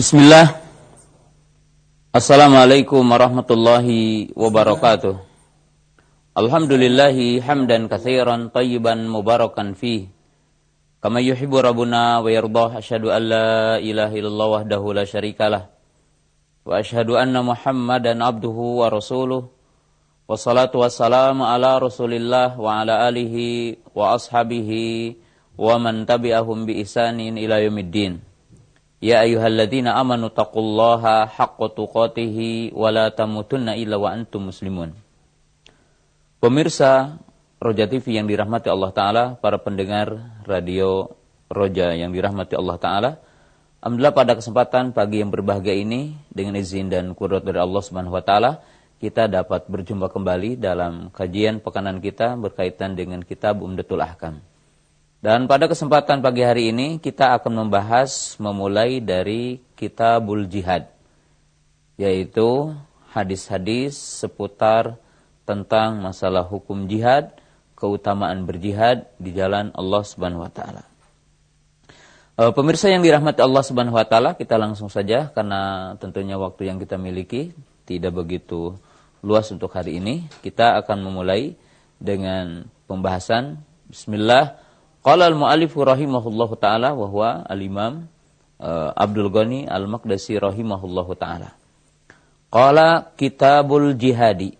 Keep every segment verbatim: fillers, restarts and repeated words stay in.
Bismillah. Assalamualaikum warahmatullahi wabarakatuh. Alhamdulillahi hamdan katsiran tayyiban mubarakan fih. Kama yuhibbu rabbuna wa yardah. Asyhadu an la ilaha illallah wahdahu la syarikalah. Wa asyhadu anna Muhammadan abduhu wa rasuluh. Wassalatu wassalamu ala Rasulillah wa ala alihi wa ashabihi wa man tabi'ahum bi ihsanin ila yaumiddin. Ya ayyuhalladzina amanu taqullaha haqqa tuqatih wa la tamutunna illa wa antum muslimun. Pemirsa Roja T V yang dirahmati Allah Ta'ala, para pendengar radio Roja yang dirahmati Allah Ta'ala, alhamdulillah pada kesempatan pagi yang berbahagia ini, dengan izin dan qudrat dari Allah Subhanahu Wa Ta'ala, kita dapat berjumpa kembali dalam kajian pekanan kita berkaitan dengan kitab Umdatul Ahkam. Dan pada kesempatan pagi hari ini kita akan membahas memulai dari Kitabul Jihad, yaitu hadis-hadis seputar tentang masalah hukum jihad, keutamaan berjihad di jalan Allah Subhanahu wa taala. E, pemirsa yang dirahmati Allah Subhanahu wa taala, kita langsung saja karena tentunya waktu yang kita miliki tidak begitu luas untuk hari ini. Kita akan memulai dengan pembahasan bismillah. Qala al-mu'allifu rahimahullahu ta'ala wa huwa al-imam uh, Abdul Ghani al-Maqdisi rahimahullahu ta'ala. Qala kitabul jihadi.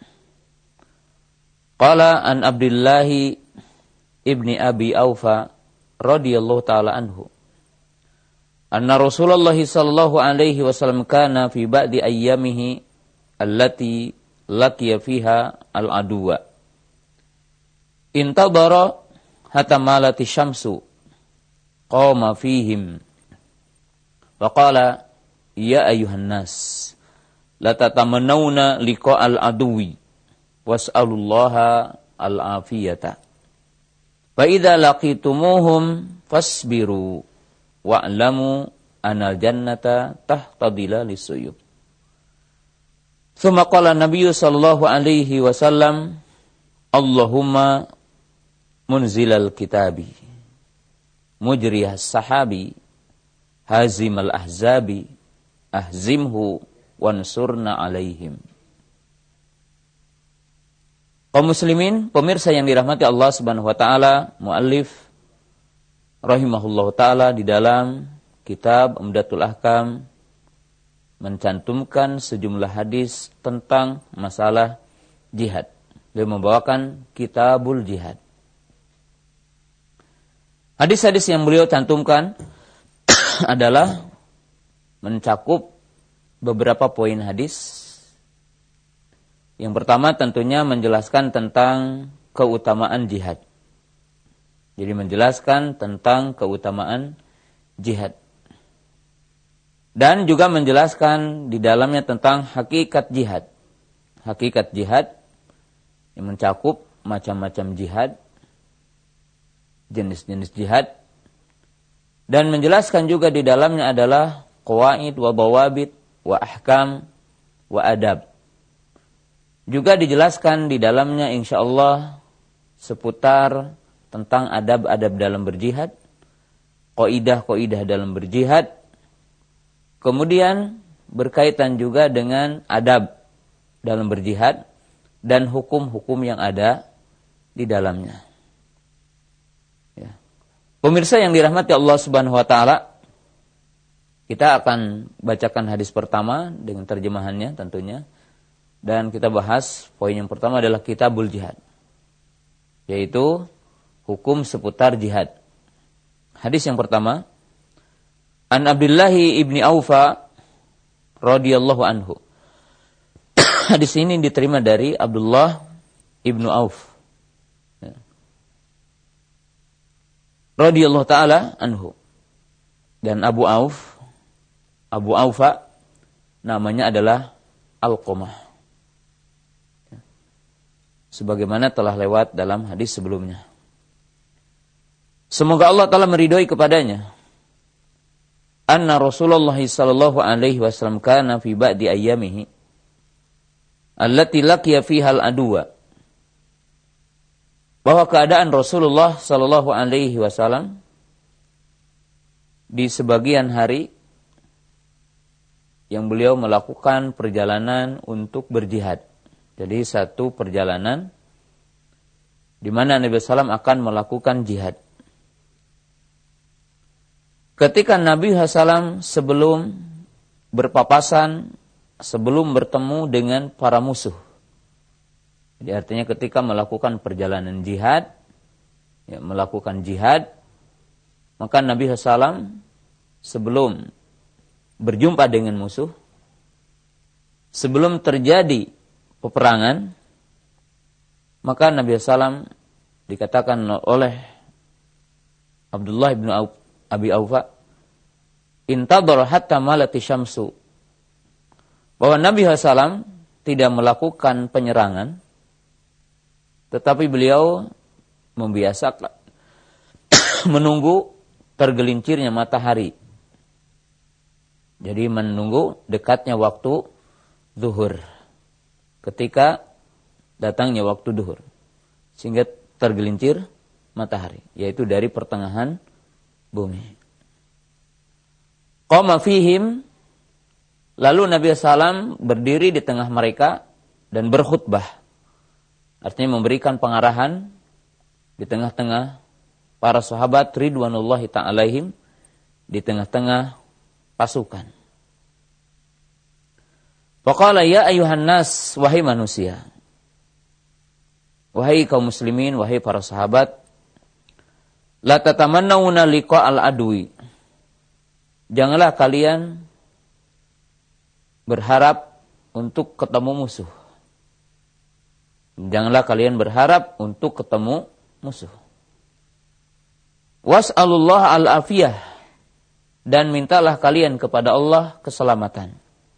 Qala an Abdillahi ibni Abi Aufa radhiyallahu ta'ala anhu. Anna Rasulullah sallallahu alaihi wasallam kana fi ba'di ayyamihi allati laqiya fiha al-aduwa. Intadara hatta malati syamsu qama fihim wa qala ya ayuhan nas la tatamannawna liqa'al aduwi was'alullaha al-afiyata fa idza laqitumuhum fasbiru wa'lamu anal jannata tahta dhilalis suyub. Tsumma qala nabiyyu sallallahu alaihi wasallam Allahumma munzilal kitabi mujriyas sahabi hazimal ahzabi ahzimhu wansurna alaihim. Kaum muslimin, pemirsa yang dirahmati Allah Subhanahu wa taala, muallif rahimahullahu taala di dalam kitab Umdatul Ahkam mencantumkan sejumlah hadis tentang masalah jihad. Dia membawakan Kitabul Jihad. Hadis-hadis yang beliau cantumkan adalah mencakup beberapa poin hadis. Yang pertama tentunya menjelaskan tentang keutamaan jihad. Jadi menjelaskan tentang keutamaan jihad. Dan juga menjelaskan di dalamnya tentang hakikat jihad. Hakikat jihad yang mencakup macam-macam jihad, jenis-jenis jihad, dan menjelaskan juga di dalamnya adalah qawaid wa dawabit wa ahkam wa adab. Juga dijelaskan di dalamnya insyaallah seputar tentang adab-adab dalam berjihad, qaidah-qaidah dalam berjihad, kemudian berkaitan juga dengan adab dalam berjihad dan hukum-hukum yang ada di dalamnya. Pemirsa yang dirahmati Allah Subhanahu wa taala, kita akan bacakan hadis pertama dengan terjemahannya tentunya, dan kita bahas poin yang pertama adalah Kitabul Jihad, yaitu hukum seputar jihad. Hadis yang pertama, An Abdillahi ibni Aufa radhiyallahu anhu. Hadis ini diterima dari Abdullah ibnu Auf radhiyallahu ta'ala anhu. Dan Abu Auf, Abu Aufa, namanya adalah Alqamah. Sebagaimana telah lewat dalam hadis sebelumnya. Semoga Allah Ta'ala meridhoi kepadanya. Anna Rasulullah sallallahu alaihi wasallam kana fi ba'di ayyamihi allati laqiya fiha al-aduwa. Bahwa keadaan Rasulullah sallallahu alaihi wasallam di sebagian hari yang beliau melakukan perjalanan untuk berjihad. Jadi satu perjalanan di mana Nabi sallallahu alaihi wasallam akan melakukan jihad. Ketika Nabi sallallahu alaihi wasallam sebelum berpapasan, sebelum bertemu dengan para musuh. Jadi artinya ketika melakukan perjalanan jihad, ya, melakukan jihad, maka Nabi sallallahu alaihi wasallam sebelum berjumpa dengan musuh, sebelum terjadi peperangan, maka Nabi sallallahu alaihi wasallam dikatakan oleh Abdullah bin Abi Aufa, intadhar hatta malati syamsu, bahwa Nabi sallallahu alaihi wasallam tidak melakukan penyerangan, tetapi beliau membiasakan menunggu tergelincirnya matahari. Jadi menunggu dekatnya waktu zuhur, ketika datangnya waktu zuhur, sehingga tergelincir matahari, yaitu dari pertengahan bumi. Qama fihim, lalu Nabi sallallahu alaihi wasallam berdiri di tengah mereka dan berkhutbah. Artinya memberikan pengarahan di tengah-tengah para sahabat ridwanullahi ta'ala alaihim, di tengah-tengah pasukan. Faqala ya ayuhan nas, wahai manusia, wahai kaum muslimin, wahai para sahabat, la tatamannawna liqa'al adwi, janganlah kalian berharap untuk ketemu musuh. Janganlah kalian berharap untuk ketemu musuh. Was'alullah al-afiyah, dan mintalah kalian kepada Allah keselamatan.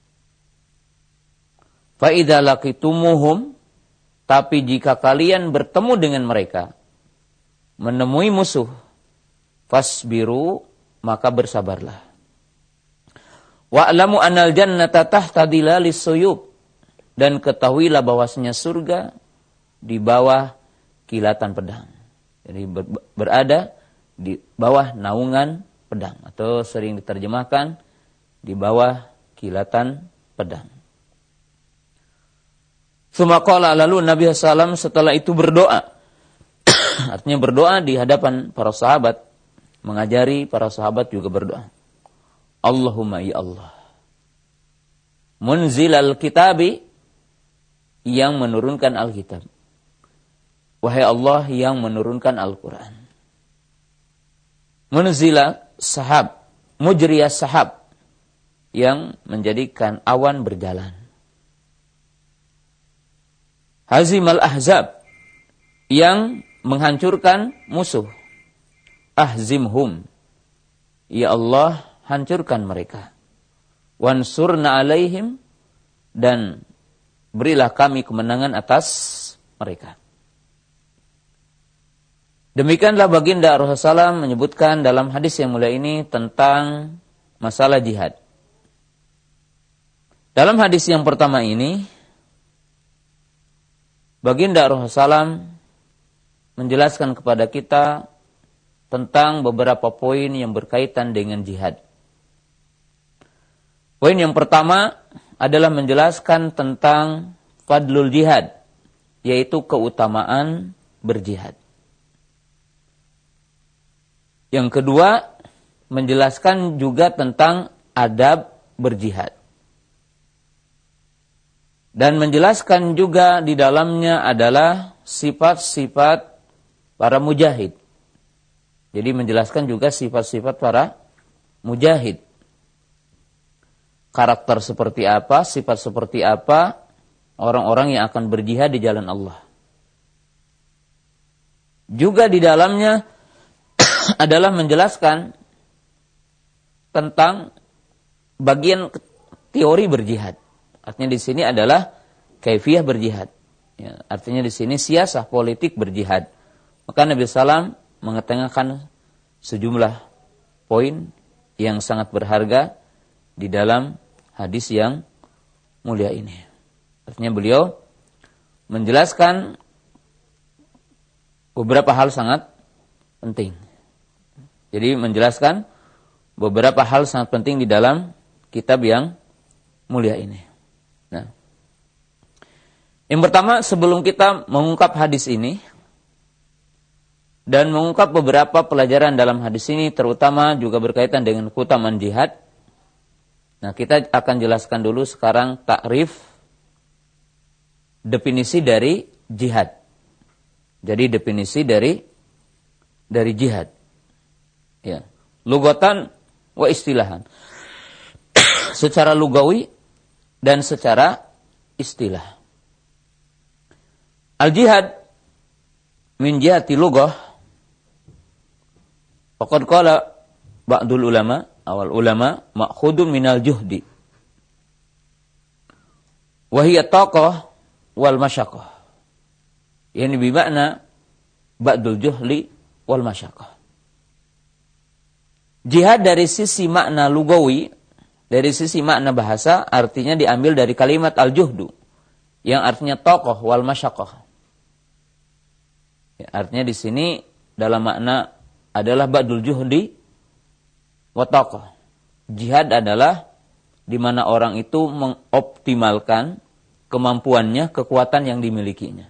Fa idza laqitumuhum, tapi jika kalian bertemu dengan mereka, menemui musuh, fasbiru, maka bersabarlah. Wa'lamu anal jannata tahta dhilalis suyub, dan ketahuilah bahwasanya surga di bawah kilatan pedang. Jadi ber, berada di bawah naungan pedang, atau sering diterjemahkan di bawah kilatan pedang. Sumaqala, lalu Nabi sallallahu alaihi wasallam setelah itu berdoa. Artinya berdoa di hadapan para sahabat, mengajari para sahabat juga berdoa. Allahumma ya Allah, munzilal kitabi, yang menurunkan Alkitab. Wahai Allah yang menurunkan Al-Quran. Munzila sahab, mujriyas sahab, yang menjadikan awan berjalan. Hazimal ahzab, yang menghancurkan musuh. Ahzimhum, ya Allah hancurkan mereka. Wansurna alaihim, dan berilah kami kemenangan atas mereka. Demikianlah baginda Rasulullah sallallahu alaihi wasallam menyebutkan dalam hadis yang mulia ini tentang masalah jihad. Dalam hadis yang pertama ini, baginda Rasulullah sallallahu alaihi wasallam menjelaskan kepada kita tentang beberapa poin yang berkaitan dengan jihad. Poin yang pertama adalah menjelaskan tentang fadlul jihad, yaitu keutamaan berjihad. Yang kedua, menjelaskan juga tentang adab berjihad. Dan menjelaskan juga di dalamnya adalah sifat-sifat para mujahid. Jadi menjelaskan juga sifat-sifat para mujahid. Karakter seperti apa, sifat seperti apa orang-orang yang akan berjihad di jalan Allah. Juga di dalamnya adalah menjelaskan tentang bagian teori berjihad. Artinya di sini adalah kaifiyah berjihad. Ya, artinya di sini siasah politik berjihad. Maka Nabi sallallahu alaihi wasallam mengetengahkan sejumlah poin yang sangat berharga di dalam hadis yang mulia ini. Artinya beliau menjelaskan beberapa hal sangat penting. Jadi menjelaskan beberapa hal sangat penting di dalam kitab yang mulia ini. Nah, yang pertama sebelum kita mengungkap hadis ini dan mengungkap beberapa pelajaran dalam hadis ini, terutama juga berkaitan dengan keutamaan jihad. Nah, kita akan jelaskan dulu sekarang takrif, definisi dari jihad. Jadi definisi dari dari jihad. Ya, lugatan wa istilahan. Secara lugawi dan secara istilah. Al-jihad min jihati lughah. Faqad qala ba'dul ulama, awal ulama, ma'khudun minal juhdi. Wa hiya taqah wal masyaqqah. Yani bimakna ba'dul juhli wal masyaqqah. Jihad dari sisi makna lugawi, dari sisi makna bahasa, artinya diambil dari kalimat al-juhdu, yang artinya taqah wal masyaqqah. Ya, artinya di sini dalam makna adalah ba'dul juhdi wa taqah. Jihad adalah di mana orang itu mengoptimalkan kemampuannya, kekuatan yang dimilikinya.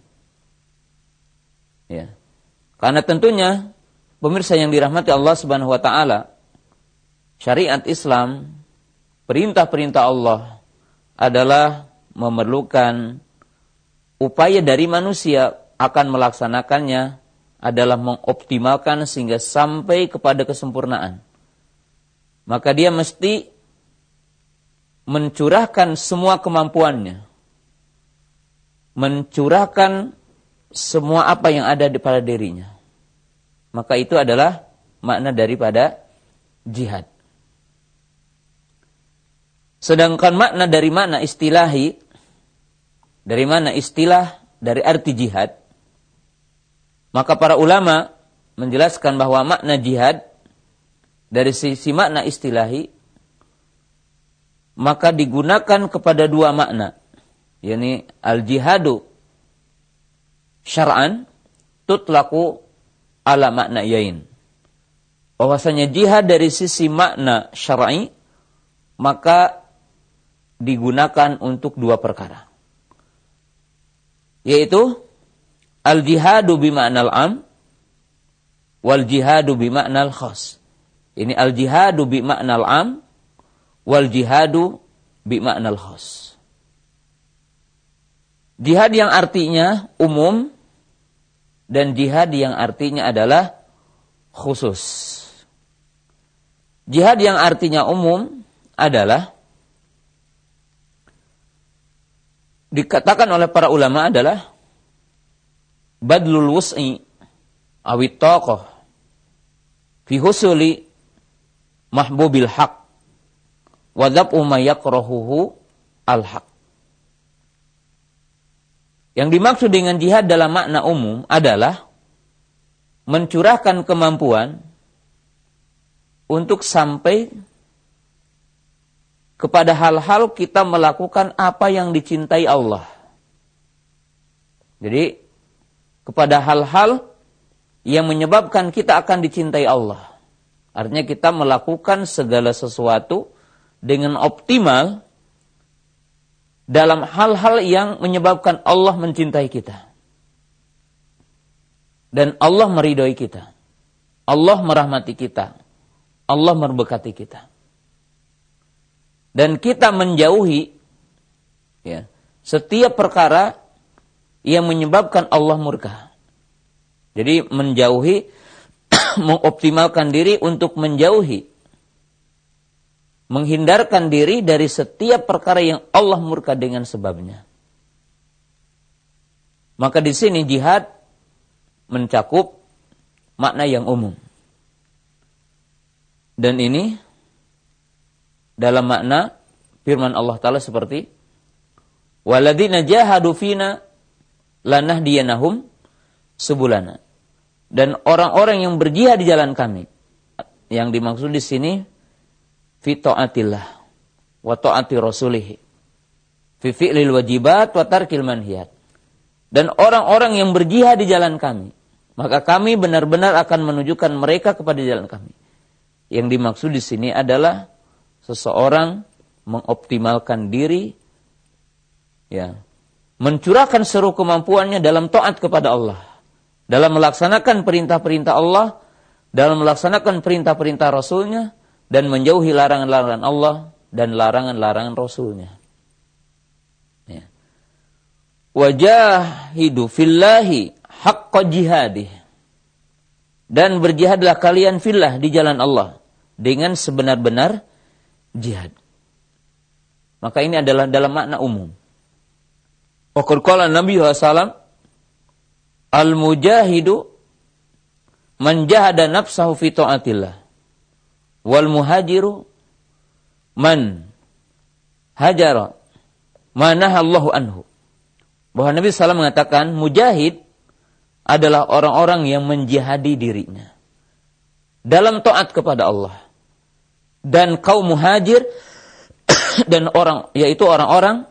Ya. Karena tentunya pemirsa yang dirahmati Allah Subhanahu wa taala, syariat Islam, perintah-perintah Allah adalah memerlukan upaya dari manusia akan melaksanakannya, adalah mengoptimalkan sehingga sampai kepada kesempurnaan. Maka dia mesti mencurahkan semua kemampuannya, mencurahkan semua apa yang ada pada dirinya. Maka itu adalah makna daripada jihad. Sedangkan makna dari makna istilahi, dari mana istilah dari arti jihad, maka para ulama menjelaskan bahwa makna jihad dari sisi makna istilahi, maka digunakan kepada dua makna, yakni al-jihadu syar'an tutlaqu ala makna yain. Bahwasanya jihad dari sisi makna syar'i maka digunakan untuk dua perkara, yaitu al-jihadu bima'nal am wal jihadu bima'nal khas. Ini al-jihadu bima'nal am wal jihadu bima'nal khas. Jihad yang artinya umum dan jihad yang artinya adalah khusus. Jihad yang artinya umum adalah, dikatakan oleh para ulama, adalah badlul wus'i awit taqah fi husuli mahbubil haq wa dhab'u ma yakrahuhu al haq. Yang dimaksud dengan jihad dalam makna umum adalah mencurahkan kemampuan untuk sampai kepada hal-hal kita melakukan apa yang dicintai Allah. Jadi kepada hal-hal yang menyebabkan kita akan dicintai Allah. Artinya kita melakukan segala sesuatu dengan optimal dalam hal-hal yang menyebabkan Allah mencintai kita. Dan Allah meridhoi kita. Allah merahmati kita. Allah memberkati kita. Dan kita menjauhi ya, setiap perkara yang menyebabkan Allah murka. Jadi menjauhi, mengoptimalkan diri untuk menjauhi, menghindarkan diri dari setiap perkara yang Allah murka dengan sebabnya. Maka di sini jihad mencakup makna yang umum. Dan ini dalam makna firman Allah Ta'ala seperti walladzina jahadu fina lanahdiyanahum subulana. Dan orang-orang yang berjihad di jalan kami, yang dimaksud di sini fi ta'atillah wa ta'ati rasulih, fi fi'lil wajibat wa tarkil manhiyat. Dan orang-orang yang berjihad di jalan kami, maka kami benar-benar akan menunjukkan mereka kepada jalan kami. Yang dimaksud di sini adalah seseorang mengoptimalkan diri, ya, mencurahkan seluruh kemampuannya dalam taat kepada Allah, dalam melaksanakan perintah-perintah Allah, dalam melaksanakan perintah-perintah Rasulnya, dan menjauhi larangan-larangan Allah dan larangan-larangan Rasulnya. Ya. Wajahidu fillahi haqqa jihadih. Dan berjihadlah kalian fillah di jalan Allah dengan sebenar-benar jihad. Maka ini adalah dalam makna umum. Wa qala Nabi sallallahu alaihi wasallam, al-mujahidu man jahada nafsahu fi ta'atillah wal muhajiru man hajara ma nahallahu anhu. Bahwa Nabi sallallahu alaihi wasallam mengatakan mujahid adalah orang-orang yang menjihadi dirinya dalam taat kepada Allah. Dan kaum muhajir dan orang, yaitu orang-orang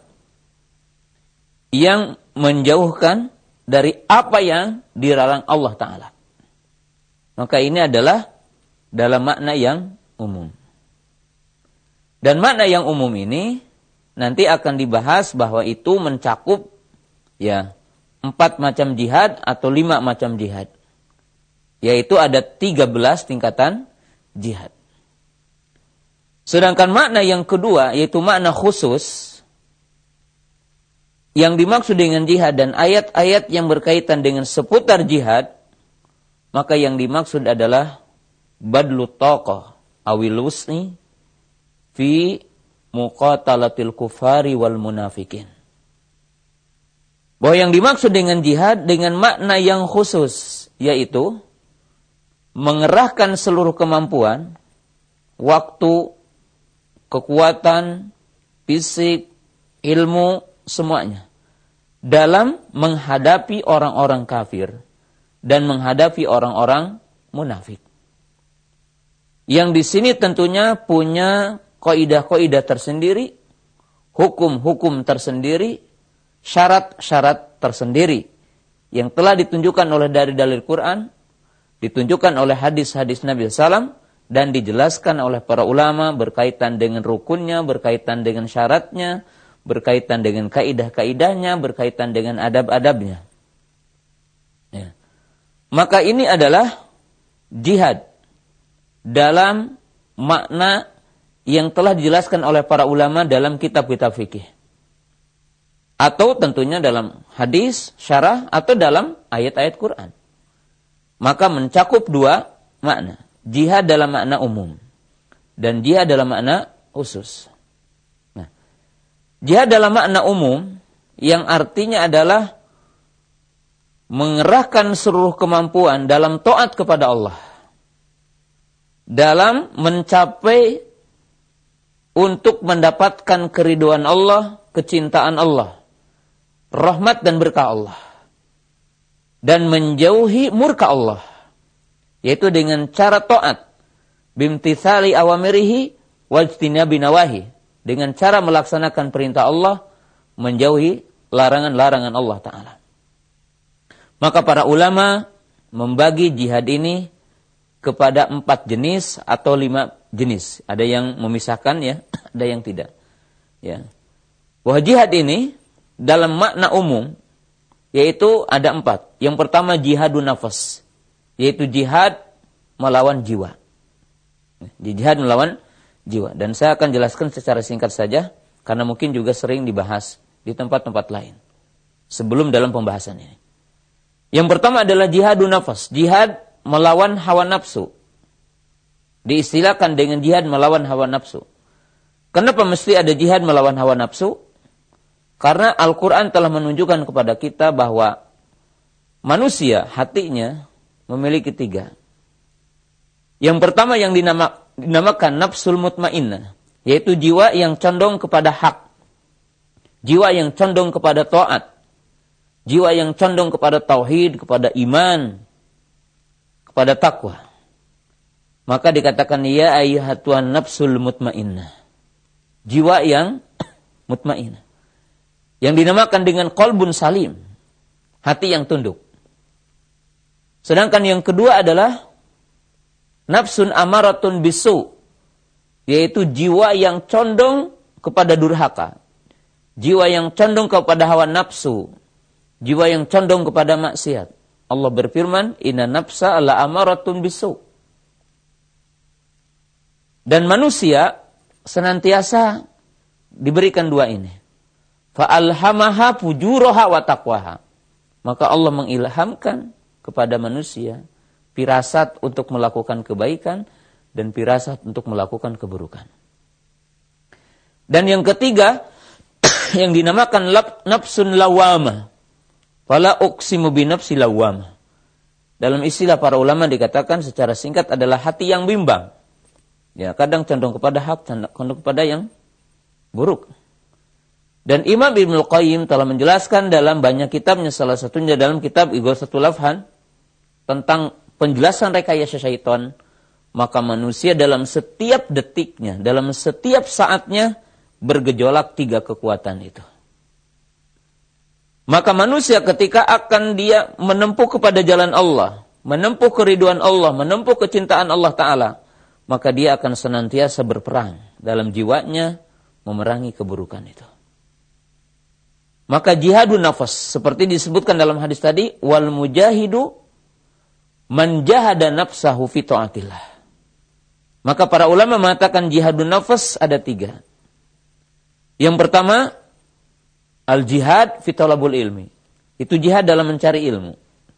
yang menjauhkan dari apa yang dilarang Allah Ta'ala. Maka ini adalah dalam makna yang umum. Dan makna yang umum ini nanti akan dibahas bahwa itu mencakup ya empat macam jihad atau lima macam jihad. Yaitu ada tiga belas tingkatan jihad. Sedangkan makna yang kedua, yaitu makna khusus, yang dimaksud dengan jihad dan ayat-ayat yang berkaitan dengan seputar jihad, maka yang dimaksud adalah badlu taqah awil wusni fi muqatalatil kufari wal munafikin. Bahwa yang dimaksud dengan jihad dengan makna yang khusus, yaitu mengerahkan seluruh kemampuan, waktu, kekuatan, fisik, ilmu, semuanya dalam menghadapi orang-orang kafir dan menghadapi orang-orang munafik. Yang di sini tentunya punya kaidah-kaidah tersendiri, hukum-hukum tersendiri, syarat-syarat tersendiri yang telah ditunjukkan oleh dari dalil Quran, ditunjukkan oleh hadis-hadis Nabi sallallahu alaihi wasallam, dan dijelaskan oleh para ulama berkaitan dengan rukunnya, berkaitan dengan syaratnya, berkaitan dengan kaidah-kaidahnya, berkaitan dengan adab-adabnya. Ya. Maka ini adalah jihad dalam makna yang telah dijelaskan oleh para ulama dalam kitab-kitab fikih. Atau tentunya dalam hadis, syarah, atau dalam ayat-ayat Quran. Maka mencakup dua makna. Jihad dalam makna umum. Dan jihad dalam makna khusus. Nah, jihad dalam makna umum, yang artinya adalah mengerahkan seluruh kemampuan dalam taat kepada Allah. Dalam mencapai untuk mendapatkan keridhaan Allah, kecintaan Allah, rahmat dan berkah Allah, dan menjauhi murka Allah, yaitu dengan cara taat bimtithali awamirihi wajtinabi nawahi, dengan cara melaksanakan perintah Allah, menjauhi larangan-larangan Allah Ta'ala. Maka para ulama membagi jihad ini kepada empat jenis atau lima jenis. Ada yang memisahkan ya, ada yang tidak. Ya. Bahwa jihad ini dalam makna umum, yaitu ada empat. Yang pertama jihadun nafas, yaitu jihad melawan jiwa. Jihad melawan jiwa. Dan saya akan jelaskan secara singkat saja, karena mungkin juga sering dibahas di tempat-tempat lain sebelum dalam pembahasan ini. Yang pertama adalah jihadun nafas, jihad melawan hawa nafsu. Diistilahkan dengan jihad melawan hawa nafsu. Kenapa mesti ada jihad melawan hawa nafsu? Karena Al-Quran telah menunjukkan kepada kita bahwa manusia hatinya memiliki tiga. Yang pertama yang dinama, dinamakan nafsul mutmainnah, yaitu jiwa yang condong kepada hak, jiwa yang condong kepada taat, jiwa yang condong kepada tauhid, kepada iman, kepada takwa. Maka dikatakan ya ayyuhatuhan nafsul mutmainnah, jiwa yang mutmainnah, yang dinamakan dengan qalbun salim, hati yang tunduk. Sedangkan yang kedua adalah nafsun amaratun bisu, yaitu jiwa yang condong kepada durhaka, jiwa yang condong kepada hawa nafsu, jiwa yang condong kepada maksiat. Allah berfirman, inna nafsa la amaratun bisu. Dan manusia senantiasa diberikan dua ini. Fa'alhamaha fujuraha wa taqwaha. Maka Allah mengilhamkan kepada manusia firasat untuk melakukan kebaikan dan firasat untuk melakukan keburukan. Dan yang ketiga yang dinamakan nafsun lawamah. Fala uqsimu bi nafsi lawamah. Dalam istilah para ulama dikatakan secara singkat adalah hati yang bimbang. Ya, kadang condong kepada hak, condong kepada yang buruk. Dan Imam Ibnul Qayyim telah menjelaskan dalam banyak kitabnya, salah satunya dalam kitab Ighatsatul Lafhan, tentang penjelasan rekayasa syaitan. Maka manusia dalam setiap detiknya, dalam setiap saatnya bergejolak tiga kekuatan itu. Maka manusia ketika akan dia menempuh kepada jalan Allah, menempuh keridhaan Allah, menempuh kecintaan Allah Ta'ala, maka dia akan senantiasa berperang dalam jiwanya memerangi keburukan itu. Maka jihadun nafas, seperti disebutkan dalam hadis tadi, wal mujahidu man jahada nafsahu fi ta'atillah. Maka para ulama mengatakan jihadun nafas ada tiga. Yang pertama, al-jihad fi talabul ilmi. Itu jihad dalam mencari ilmu.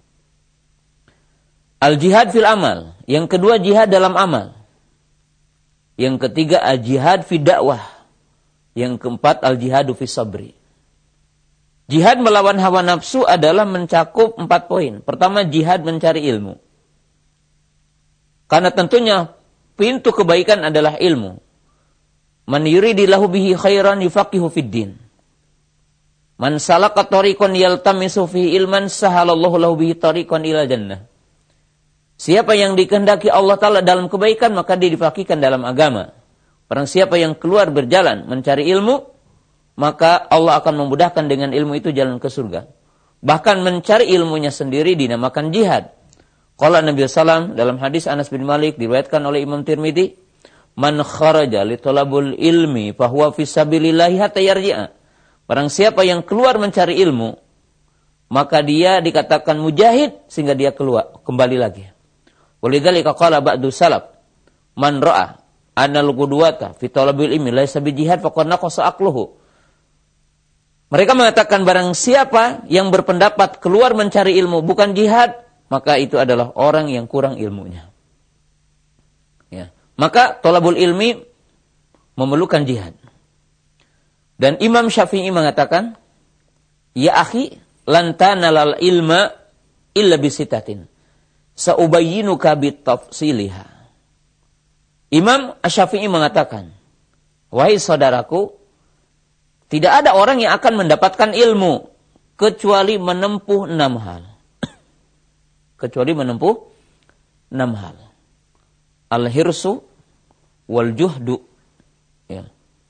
Al-jihad fil amal. Yang kedua, jihad dalam amal. Yang ketiga, al-jihad fi dakwah. Yang keempat, al-jihadu fi sabri. Jihad melawan hawa nafsu adalah mencakup empat poin. Pertama, jihad mencari ilmu. Karena tentunya pintu kebaikan adalah ilmu. Man yuridillahu bihi khairan yufaqihu fid din. Man salaka tariqan yaltamisu fihi ilman sahalallahu lahu bihi tariqan ila jannah. Siapa yang dikehendaki Allah Ta'ala dalam kebaikan, maka dia difaqihkan dalam agama. Barang siapa yang keluar berjalan mencari ilmu, maka Allah akan memudahkan dengan ilmu itu jalan ke surga. Bahkan mencari ilmunya sendiri dinamakan jihad. Qala Nabi sallallahu alaihi wasallam dalam hadis Anas bin Malik diriwayatkan oleh Imam Tirmidzi, man kharaja li talabul ilmi fahuwa fi sabilillahi hatta yarji'a. Barang siapa yang keluar mencari ilmu, maka dia dikatakan mujahid sehingga dia keluar kembali lagi. Walidzalika qala ba'du salaf, man ra'a anal qudwata fi talabil ilmi laysa bi jihad faqad naqasa aqluhu. Mereka mengatakan barang siapa yang berpendapat keluar mencari ilmu bukan jihad, maka itu adalah orang yang kurang ilmunya. Ya. Maka talabul ilmi memerlukan jihad. Dan Imam Syafi'i mengatakan, ya akhi, lan tanalal ilma illa bisitatin. Sa'ubayyinuka bitafsiliha. Imam Syafi'i mengatakan, wahai saudaraku, tidak ada orang yang akan mendapatkan ilmu kecuali menempuh enam hal. Kecuali menempuh enam hal. Al-hirsu wal juhdu. Ya.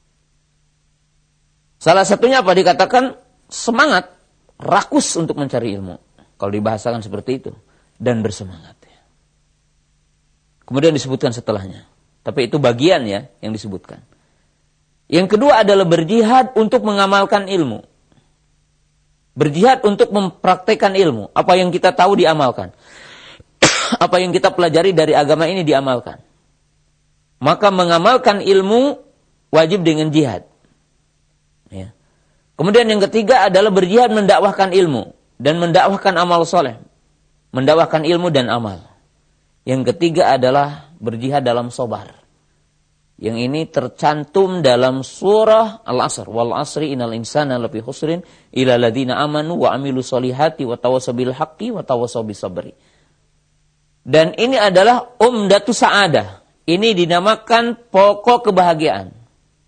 Salah satunya apa? Dikatakan semangat, rakus untuk mencari ilmu. Kalau dibahasakan seperti itu. Dan bersemangat. Ya. Kemudian disebutkan setelahnya. Tapi itu bagian ya yang disebutkan. Yang kedua adalah berjihad untuk mengamalkan ilmu. Berjihad untuk mempraktekkan ilmu. Apa yang kita tahu diamalkan. Apa yang kita pelajari dari agama ini diamalkan. Maka mengamalkan ilmu wajib dengan jihad. Ya. Kemudian yang ketiga adalah berjihad mendakwahkan ilmu. Dan mendakwahkan amal soleh. Mendakwahkan ilmu dan amal. Yang ketiga adalah berjihad dalam sabar. Yang ini tercantum dalam surah Al-Asr. Wal asri innal insana lafi khusrin illa alladziina amanu wa amilu sholihati wa tawassaw bil haqqi wa tawassaw bis sabri. Dan ini adalah umdatu sa'adah. Ini dinamakan pokok kebahagiaan.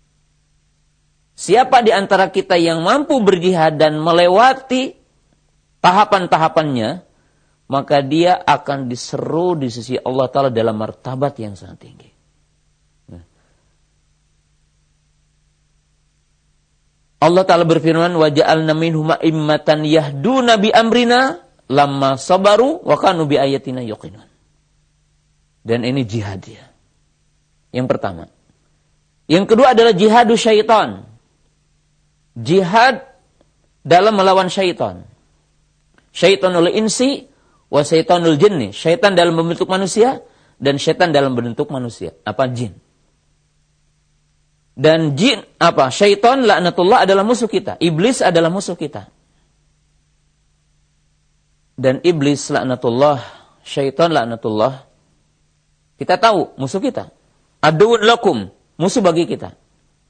Siapa di antara kita yang mampu berjihad dan melewati tahapan-tahapannya, maka dia akan diseru di sisi Allah Ta'ala dalam martabat yang sangat tinggi. Allah Ta'ala berfirman, وَجَعَلْنَا مِنْهُمْ أَئِمَّةً يَهْدُونَ بِأَمْرِنَا لَمَّا صَبَرُوا وَكَانُوا بِآيَاتِنَا يُوقِنُونَ. Dan ini jihad ya. Yang pertama. Yang kedua adalah jihadu syaitan. Jihad dalam melawan syaitan. Syaitanul insi wa syaitanul jinni. Syaitan dalam bentuk manusia dan syaitan dalam bentuk manusia. Apa? Jin. Dan jin, apa? Syaitan laknatullah adalah musuh kita. Iblis adalah musuh kita. Dan iblis laknatullah, syaitan laknatullah, kita tahu musuh kita. Aduun lakum, musuh bagi kita.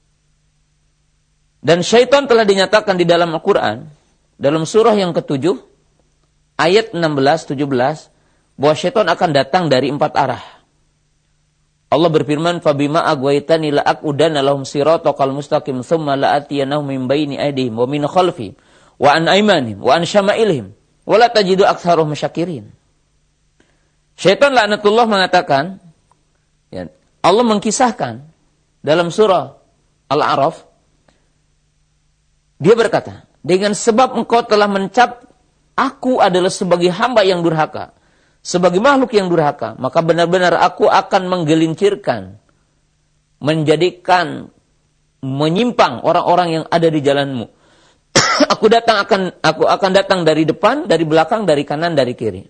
Dan syaitan telah dinyatakan di dalam Al-Quran, dalam surah yang ketujuh, ayat enam belas tujuh belas, bahwa syaitan akan datang dari empat arah. Allah berfirman, "Fabima aghwaytani la aqudanna lahum siratal mustaqim tsumma la atiyanahum min baini aydihim wa min khalfihim wa an aymanihim wa an syama'ilihim wa la tajidu aktsarahum syakirin." Syaitan laknatullah mengatakan, ya, Allah mengkisahkan dalam surah Al-A'raf, dia berkata, dengan sebab engkau telah mencap aku adalah sebagai hamba yang durhaka, sebagai makhluk yang durhaka, maka benar-benar aku akan menggelincirkan, menjadikan menyimpang orang-orang yang ada di jalanmu. Aku datang akan aku akan datang dari depan, dari belakang, dari kanan, dari kiri.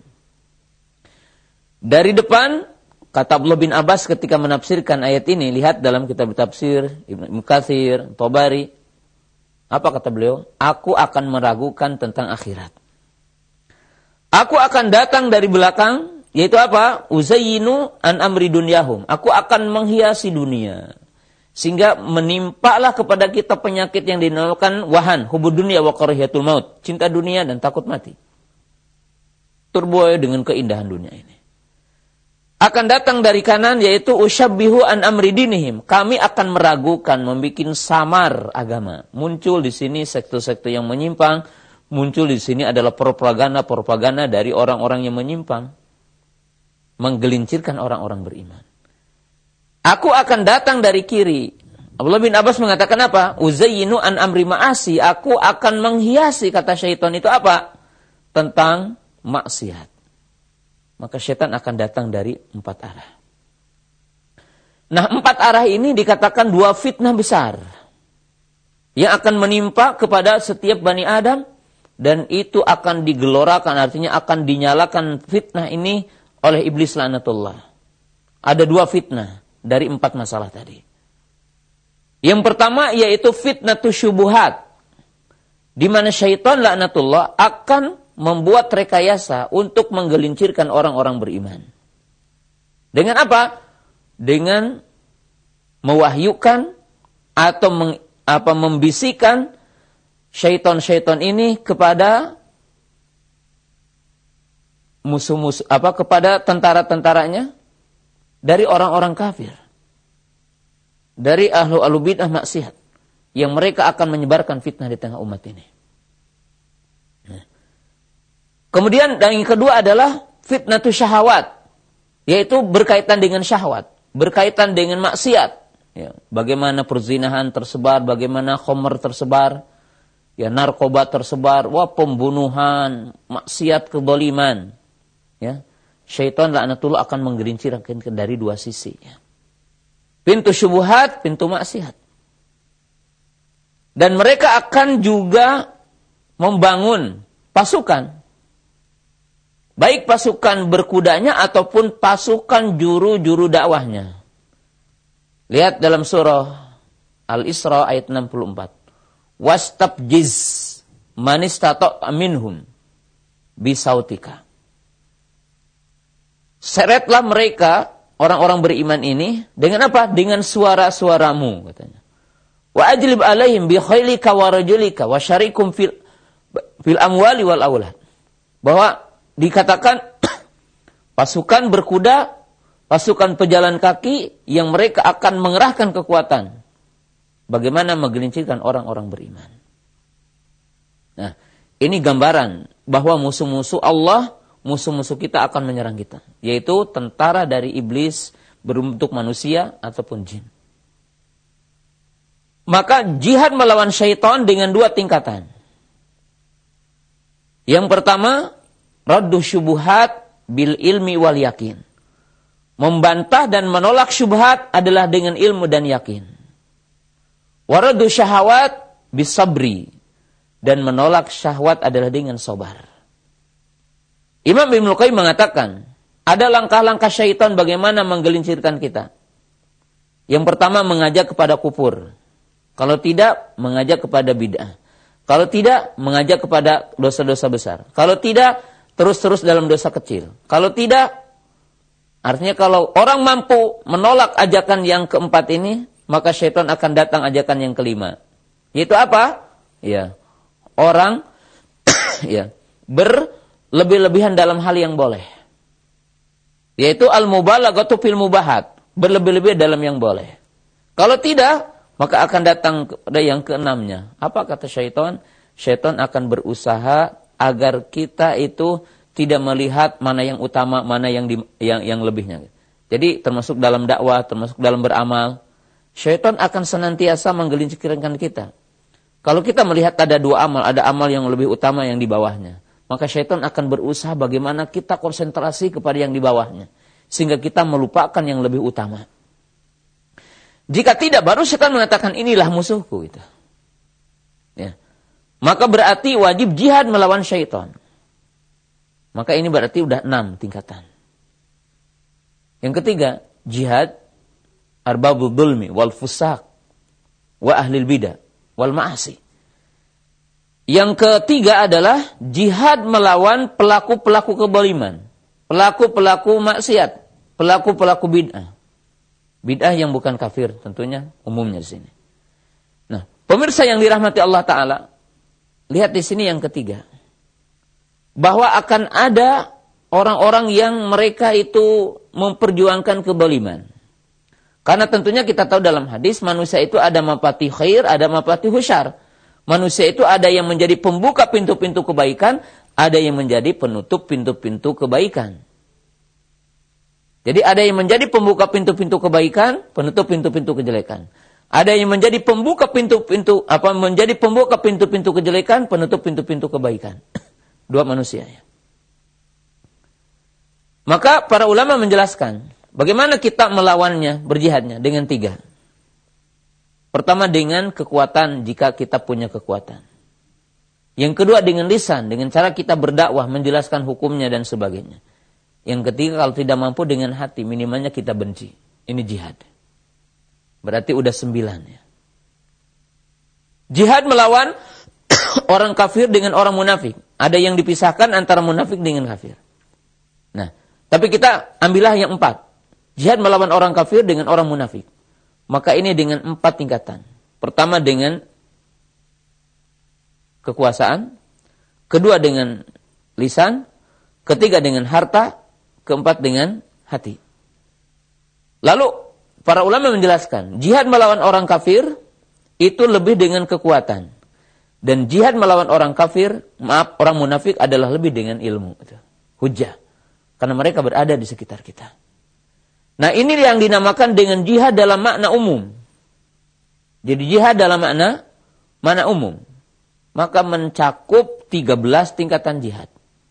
Dari depan, kata Abdullah bin Abbas ketika menafsirkan ayat ini, lihat dalam kitab tafsir Ibnu Katsir, Tabari, apa kata beliau? Aku akan meragukan tentang akhirat. Aku akan datang dari belakang, yaitu apa? Uzayyinu an amri dunyahum. Aku akan menghiasi dunia. Sehingga menimpalah kepada kita penyakit yang dinamakan wahan, hubud dunya wa karahiyatul maut. Cinta dunia dan takut mati. Terbuai dengan keindahan dunia ini. Akan datang dari kanan, yaitu usyabbihu an amri dinihim. Kami akan meragukan, membuat samar agama. Muncul di sini sekte-sekte yang menyimpang. Muncul di sini adalah propaganda-propaganda dari orang-orang yang menyimpang. Menggelincirkan orang-orang beriman. Aku akan datang dari kiri. Abdullah bin Abbas mengatakan apa? Uzayyinu an amri ma'asi. Aku akan menghiasi, kata syaitan itu apa? Tentang maksiat. Maka syaitan akan datang dari empat arah. Nah, empat arah ini dikatakan dua fitnah besar. Yang akan menimpa kepada setiap Bani Adam. Dan itu akan digelorakan, artinya akan dinyalakan fitnah ini oleh iblis laknatullah. Ada dua fitnah dari empat masalah tadi. Yang pertama yaitu fitnatus syubuhat. Di mana syaitan laknatullah akan membuat rekayasa untuk menggelincirkan orang-orang beriman. Dengan apa? Dengan mewahyukan atau meng, apa, membisikkan syaitan-syaitan ini kepada musuh-musuh, apa, kepada tentara-tentaranya dari orang-orang kafir, dari ahlu ahlu bid'ah maksiat, yang mereka akan menyebarkan fitnah di tengah umat ini. Nah. Kemudian yang kedua adalah fitnatus syahwat, yaitu berkaitan dengan syahwat, berkaitan dengan maksiat. Ya, bagaimana perzinahan tersebar, bagaimana khamr tersebar, ya, narkoba tersebar, wah, pembunuhan, maksiat, kezaliman. Ya, syaitan laknatullah akan menggelincirkan dari dua sisi. Ya. Pintu syubhat, pintu maksiat. Dan mereka akan juga membangun pasukan. Baik pasukan berkudanya ataupun pasukan juru-juru dakwahnya. Lihat dalam surah Al-Isra ayat enam puluh empat. Wastabjiz man istata' minhum bisautika. Seretlah mereka, orang-orang beriman ini, dengan apa? Dengan suara-suaramu, katanya. Wa ajlib alaihim bi khailika wa rajulika wa syarikum fil fil amwali wal aulad. Bahwa dikatakan pasukan berkuda, pasukan pejalan kaki yang mereka akan mengerahkan kekuatan. Bagaimana menggelincirkan orang-orang beriman. Nah, ini gambaran bahwa musuh-musuh Allah, musuh-musuh kita akan menyerang kita. Yaitu tentara dari iblis berbentuk manusia ataupun jin. Maka jihad melawan syaitan dengan dua tingkatan. Yang pertama, raddu syubhat bil ilmi wal yakin. Membantah dan menolak syubhat adalah dengan ilmu dan yakin. Waradu syahawat bisabri. Dan menolak syahwat adalah dengan sabar. Imam Ibnu Qayyim mengatakan, ada langkah-langkah syaitan bagaimana menggelincirkan kita. Yang pertama mengajak kepada kufur. Kalau tidak, mengajak kepada bid'ah. Kalau tidak, mengajak kepada dosa-dosa besar. Kalau tidak, terus-terus dalam dosa kecil. Kalau tidak, artinya kalau orang mampu menolak ajakan yang keempat ini, maka syaitan akan datang ajakan yang kelima. Yaitu apa? Ya. Orang ya, berlebih-lebihan dalam hal yang boleh. Yaitu al-mubalaghatu fil mubahat, berlebih-lebihan dalam yang boleh. Kalau tidak, maka akan datang kepada yang keenamnya. Apa kata syaitan? Syaitan akan berusaha agar kita itu tidak melihat mana yang utama, mana yang di, yang yang lebihnya. Jadi termasuk dalam dakwah, termasuk dalam beramal, syaitan akan senantiasa menggelincirkan kita. Kalau kita melihat ada dua amal, ada amal yang lebih utama yang di bawahnya, maka syaitan akan berusaha bagaimana kita konsentrasi kepada yang di bawahnya, sehingga kita melupakan yang lebih utama. Jika tidak, baru syaitan mengatakan inilah musuhku. Gitu. Ya. Maka berarti wajib jihad melawan syaitan. Maka ini berarti udah enam tingkatan. Yang ketiga, jihad arbabul dhulmi wal fusaq wa ahlil bidah wal ma'asi. Yang ketiga adalah jihad melawan pelaku-pelaku kebaliman, pelaku-pelaku maksiat, pelaku-pelaku bid'ah. Bid'ah yang bukan kafir tentunya umumnya di sini. Nah, pemirsa yang dirahmati Allah Ta'ala, lihat di sini yang ketiga. Bahwa akan ada orang-orang yang mereka itu memperjuangkan kebaliman. Karena tentunya kita tahu dalam hadis manusia itu ada mapati khair, ada mapati husyar. Manusia itu ada yang menjadi pembuka pintu-pintu kebaikan, ada yang menjadi penutup pintu-pintu kebaikan. Jadi ada yang menjadi pembuka pintu-pintu kebaikan, penutup pintu-pintu kejelekan. Ada yang menjadi pembuka pintu-pintu apa menjadi pembuka pintu-pintu kejelekan, penutup pintu-pintu kebaikan. Dua manusia ya. Maka para ulama menjelaskan bagaimana kita melawannya, berjihadnya dengan tiga. Pertama dengan kekuatan jika kita punya kekuatan. Yang kedua dengan lisan, dengan cara kita berdakwah, menjelaskan hukumnya dan sebagainya. Yang ketiga kalau tidak mampu dengan hati, minimalnya kita benci. Ini jihad. Berarti udah sembilan ya. Jihad melawan orang kafir dengan orang munafik. Ada yang dipisahkan antara munafik dengan kafir. Nah, tapi kita ambillah yang empat. Jihad melawan orang kafir dengan orang munafik. Maka ini dengan empat tingkatan. Pertama dengan kekuasaan. Kedua dengan lisan. Ketiga dengan harta. Keempat dengan hati. Lalu para ulama menjelaskan. Jihad melawan orang kafir itu lebih dengan kekuatan. Dan jihad melawan orang kafir, maaf, orang munafik adalah lebih dengan ilmu. Hujjah. Karena mereka berada di sekitar kita. Nah ini yang dinamakan dengan jihad dalam makna umum. Jadi jihad dalam makna makna umum. Maka mencakup tiga belas tingkatan jihad.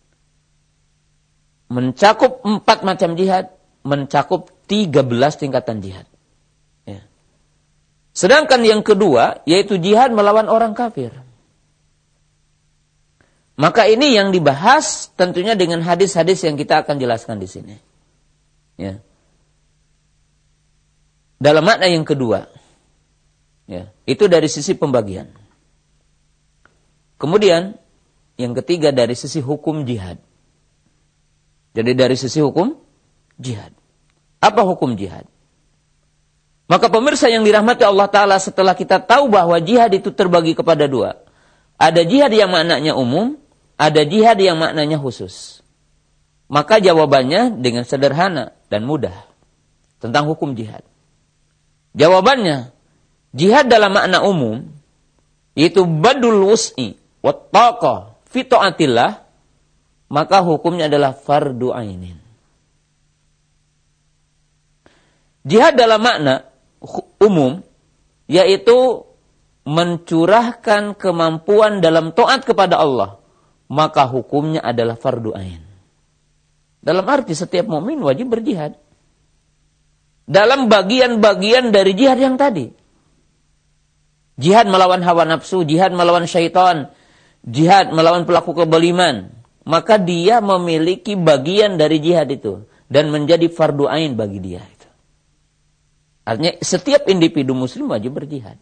Mencakup empat macam jihad. Mencakup tiga belas tingkatan jihad. Ya. Sedangkan yang kedua, yaitu jihad melawan orang kafir. Maka ini yang dibahas tentunya dengan hadis-hadis yang kita akan jelaskan di sini. Ya. Dalam makna yang kedua, ya, itu dari sisi pembagian. Kemudian, yang ketiga dari sisi hukum jihad. Jadi dari sisi hukum jihad. Apa hukum jihad? Maka pemirsa yang dirahmati Allah Ta'ala, setelah kita tahu bahwa jihad itu terbagi kepada dua. Ada jihad yang maknanya umum, ada jihad yang maknanya khusus. Maka jawabannya dengan sederhana dan mudah tentang hukum jihad. Jawabannya, jihad dalam makna umum, yaitu badul wus'i wa taqah fi ta'atillah, maka hukumnya adalah fardu ainin. Jihad dalam makna umum, yaitu mencurahkan kemampuan dalam taat kepada Allah, maka hukumnya adalah fardu ain. Dalam arti setiap mukmin wajib berjihad. Dalam bagian-bagian dari jihad yang tadi. Jihad melawan hawa nafsu, jihad melawan syaitan, jihad melawan pelaku kezaliman, maka dia memiliki bagian dari jihad itu dan menjadi fardu ain bagi dia itu. Artinya setiap individu muslim wajib berjihad.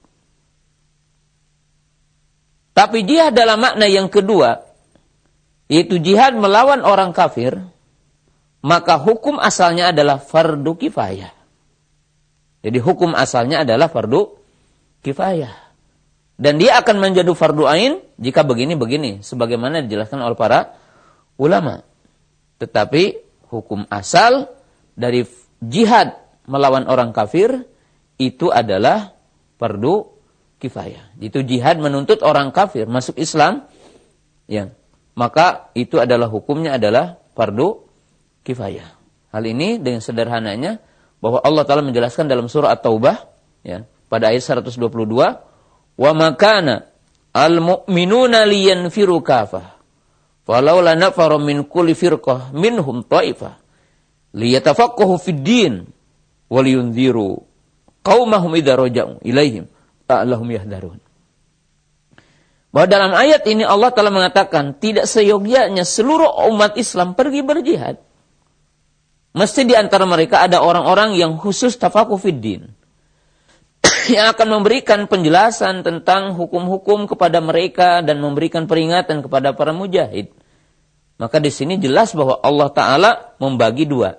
Tapi jihad dalam makna yang kedua, yaitu jihad melawan orang kafir, maka hukum asalnya adalah fardu kifayah. Jadi hukum asalnya adalah fardu kifayah. Dan dia akan menjadi fardu ain jika begini-begini, sebagaimana dijelaskan oleh para ulama. Tetapi hukum asal dari jihad melawan orang kafir itu adalah fardu kifayah. Itu jihad menuntut orang kafir masuk Islam, ya, maka itu adalah hukumnya adalah fardu kifayah. Hal ini dengan sederhananya bahwa Allah Ta'ala menjelaskan dalam surah At-Taubah, ya, pada ayat seratus dua puluh dua, wa makana al-mu'minuna liyanfiru kafah falaula nafara min kulli firqah minhum ta'ifah liyatafaqahu fid din wa liyunziru qaumahum idza raja'u ilaihim ta'allahum yahdharun. Bahwa dalam ayat ini Allah telah mengatakan tidak seyogyanya seluruh umat Islam pergi berjihad. Mesti di antara mereka ada orang-orang yang khusus tafaqquh fid din, yang akan memberikan penjelasan tentang hukum-hukum kepada mereka dan memberikan peringatan kepada para mujahid. Maka di sini jelas bahwa Allah Ta'ala membagi dua,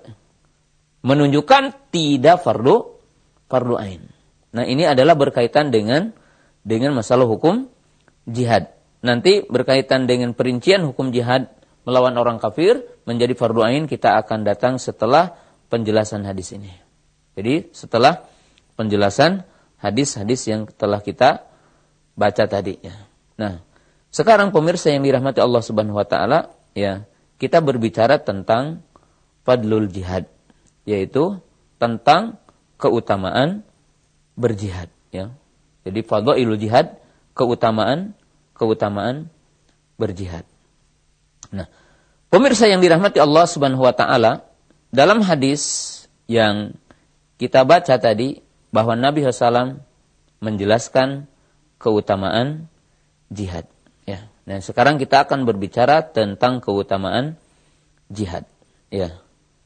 menunjukkan tidak fardu fardu ain. Nah, ini adalah berkaitan dengan dengan masalah hukum jihad. Nanti berkaitan dengan perincian hukum jihad melawan orang kafir menjadi fardu ain kita akan datang setelah penjelasan hadis ini. Jadi setelah penjelasan hadis-hadis yang telah kita baca tadi, ya. Nah, sekarang pemirsa yang dirahmati Allah Subhanahu wa taala, ya, kita berbicara tentang fadlul jihad, yaitu tentang keutamaan berjihad, ya. Jadi fadhailul jihad, keutamaan keutamaan berjihad. Nah, pemirsa yang dirahmati Allah Subhanahu wa taala, dalam hadis yang kita baca tadi bahwa Nabi shallallahu alaihi wasallam menjelaskan keutamaan jihad, ya. Dan sekarang kita akan berbicara tentang keutamaan jihad, ya.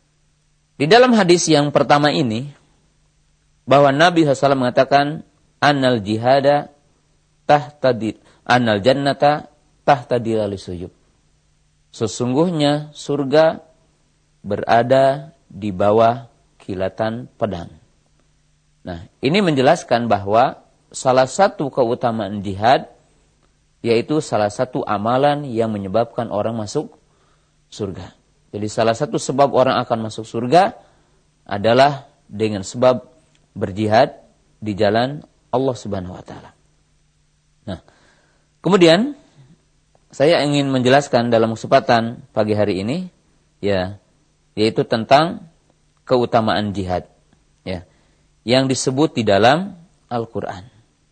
Di dalam hadis yang pertama ini bahwa Nabi shallallahu alaihi wasallam mengatakan annal jihada tahtadi annal jannata tahtadil suyub. Sesungguhnya surga berada di bawah kilatan pedang. Nah, ini menjelaskan bahwa salah satu keutamaan jihad yaitu salah satu amalan yang menyebabkan orang masuk surga. Jadi salah satu sebab orang akan masuk surga adalah dengan sebab berjihad di jalan Allah Subhanahu wa taala. Nah, kemudian saya ingin menjelaskan dalam kesempatan pagi hari ini, ya, yaitu tentang keutamaan jihad, ya, yang disebut di dalam Al-Quran.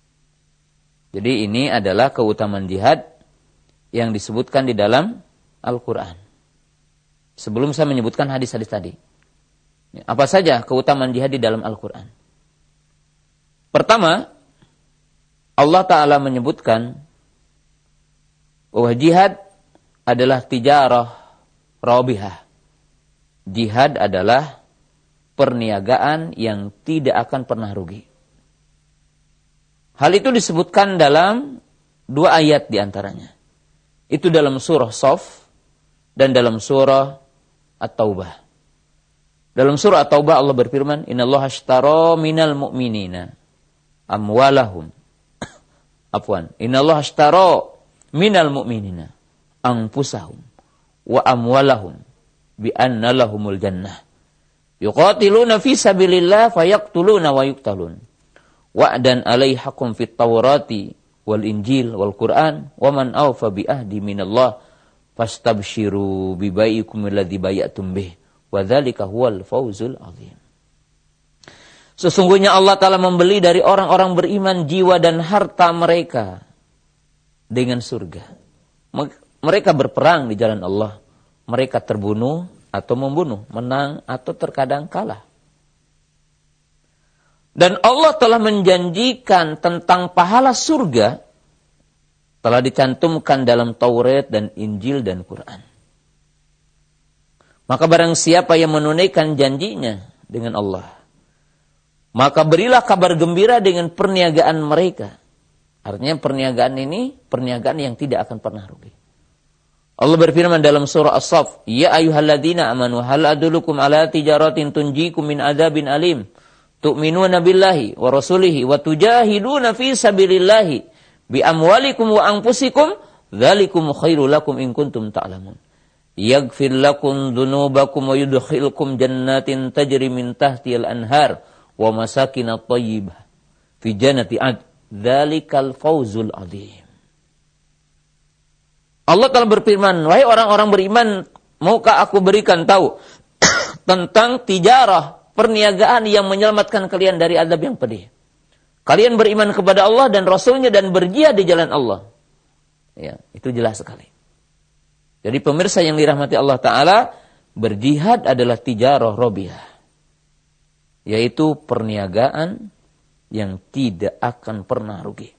Jadi ini adalah keutamaan jihad yang disebutkan di dalam Al-Quran. Sebelum saya menyebutkan hadis-hadis tadi, apa saja keutamaan jihad di dalam Al-Quran? Pertama, Allah Ta'ala menyebutkan bahwa jihad adalah tijarah rabihah. Jihad adalah perniagaan yang tidak akan pernah rugi. Hal itu disebutkan dalam dua ayat diantaranya. Itu dalam surah Shaf dan dalam surah At-Taubah. Dalam surah At-Taubah Allah berfirman, Innallaha ashtara minal mu'minina amwalahum. Afwan. Innallaha ashtara minal mu'minina anfusahum wa amwalahum bi anna lahumul jannah. Yuqatiluna fi sabilillah fayaqtuluna wa yuqtalun. Wa'dan alaihi haqqun fit Taurati wal Injil wal Qur'an wa man awfa bi ahdi minallah fastabshiru bi bai'ikum alladzi bay'atum bih wa dzalika huwal fawzul 'adzim. Sesungguhnya Allah Ta'ala membeli dari orang-orang beriman jiwa dan harta mereka dengan surga. Mereka berperang di jalan Allah. Mereka terbunuh atau membunuh, menang atau terkadang kalah. Dan Allah telah menjanjikan tentang pahala surga, telah dicantumkan dalam Taurat dan Injil dan Quran. Maka barang siapa yang menunaikan janjinya dengan Allah, maka berilah kabar gembira dengan perniagaan mereka. Artinya perniagaan ini perniagaan yang tidak akan pernah rugi. Allah berfirman dalam surah As-Saff, "Ya ayyuhalladzina amanu hal adullukum ala tijaratin tunjikum min adzabin alim, tu'minuna billahi wa rasulihi wa tujahiduna fi sabilillahi bi amwalikum wa anfusikum, dzalikum khairul lakum in kuntum ta'lamun. Yaghfir lakum dzunubakum wa yudkhilkum jannatin tajri min tahtihal anhar wa masakin thayyibah fi jannati 'adn, dzalikal fawzul 'adzim." Allah telah berfirman, "Wahai orang-orang beriman, maukah aku berikan tahu tentang tijarah, perniagaan yang menyelamatkan kalian dari azab yang pedih. Kalian beriman kepada Allah dan Rasulnya dan berjihad di jalan Allah." Ya, itu jelas sekali. Jadi pemirsa yang dirahmati Allah Ta'ala, berjihad adalah tijarah robiyah, yaitu perniagaan yang tidak akan pernah rugi.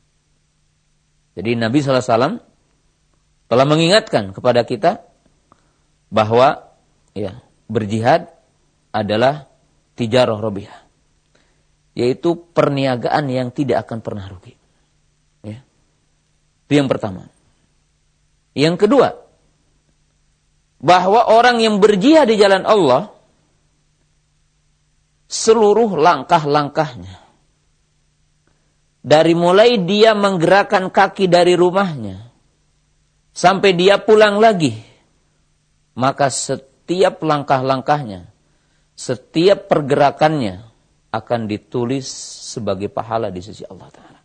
Jadi Nabi sallallahu alaihi wasallam telah mengingatkan kepada kita bahwa ya, berjihad adalah tijarah robiyah, yaitu perniagaan yang tidak akan pernah rugi. Ya. Itu yang pertama. Yang kedua, bahwa orang yang berjihad di jalan Allah, seluruh langkah-langkahnya, dari mulai dia menggerakkan kaki dari rumahnya sampai dia pulang lagi, maka setiap langkah-langkahnya, setiap pergerakannya akan ditulis sebagai pahala di sisi Allah Ta'ala.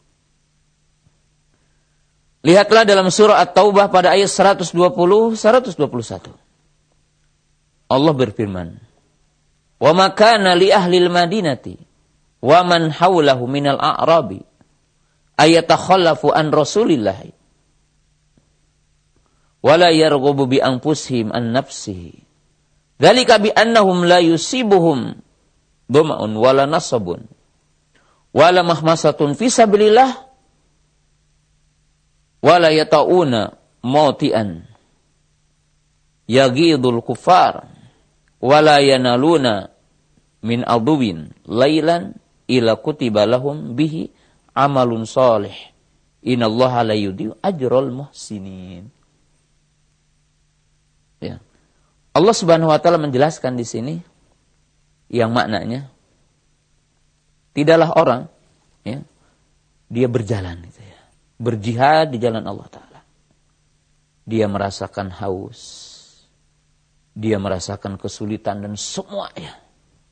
Lihatlah dalam surah At-Taubah pada ayat seratus dua puluh sampai seratus dua puluh satu. Allah berfirman, "Wa ma kana li ahlil madinati wa man hawlahu minal a'rabi ayatakhallafu an Rasulillahi wala yarghabu bi anfusihim an nafsihi. Dzalika bi annahum la yusibuhum dhama'un wala nasabun wala mahmasatun fi sabilillah wala yata'una mauti'an yaghidul kufar wala yanaluna min aduwin lailan ila kutiba lahum bihi amalun salih innallaha la yudhi'u ajral muhsinin." Ya. Allah Subhanahu wa taala menjelaskan di sini yang maknanya tidaklah orang ya, dia berjalan gitu ya, berjihad di jalan Allah Ta'ala. Dia merasakan haus, dia merasakan kesulitan dan semuanya,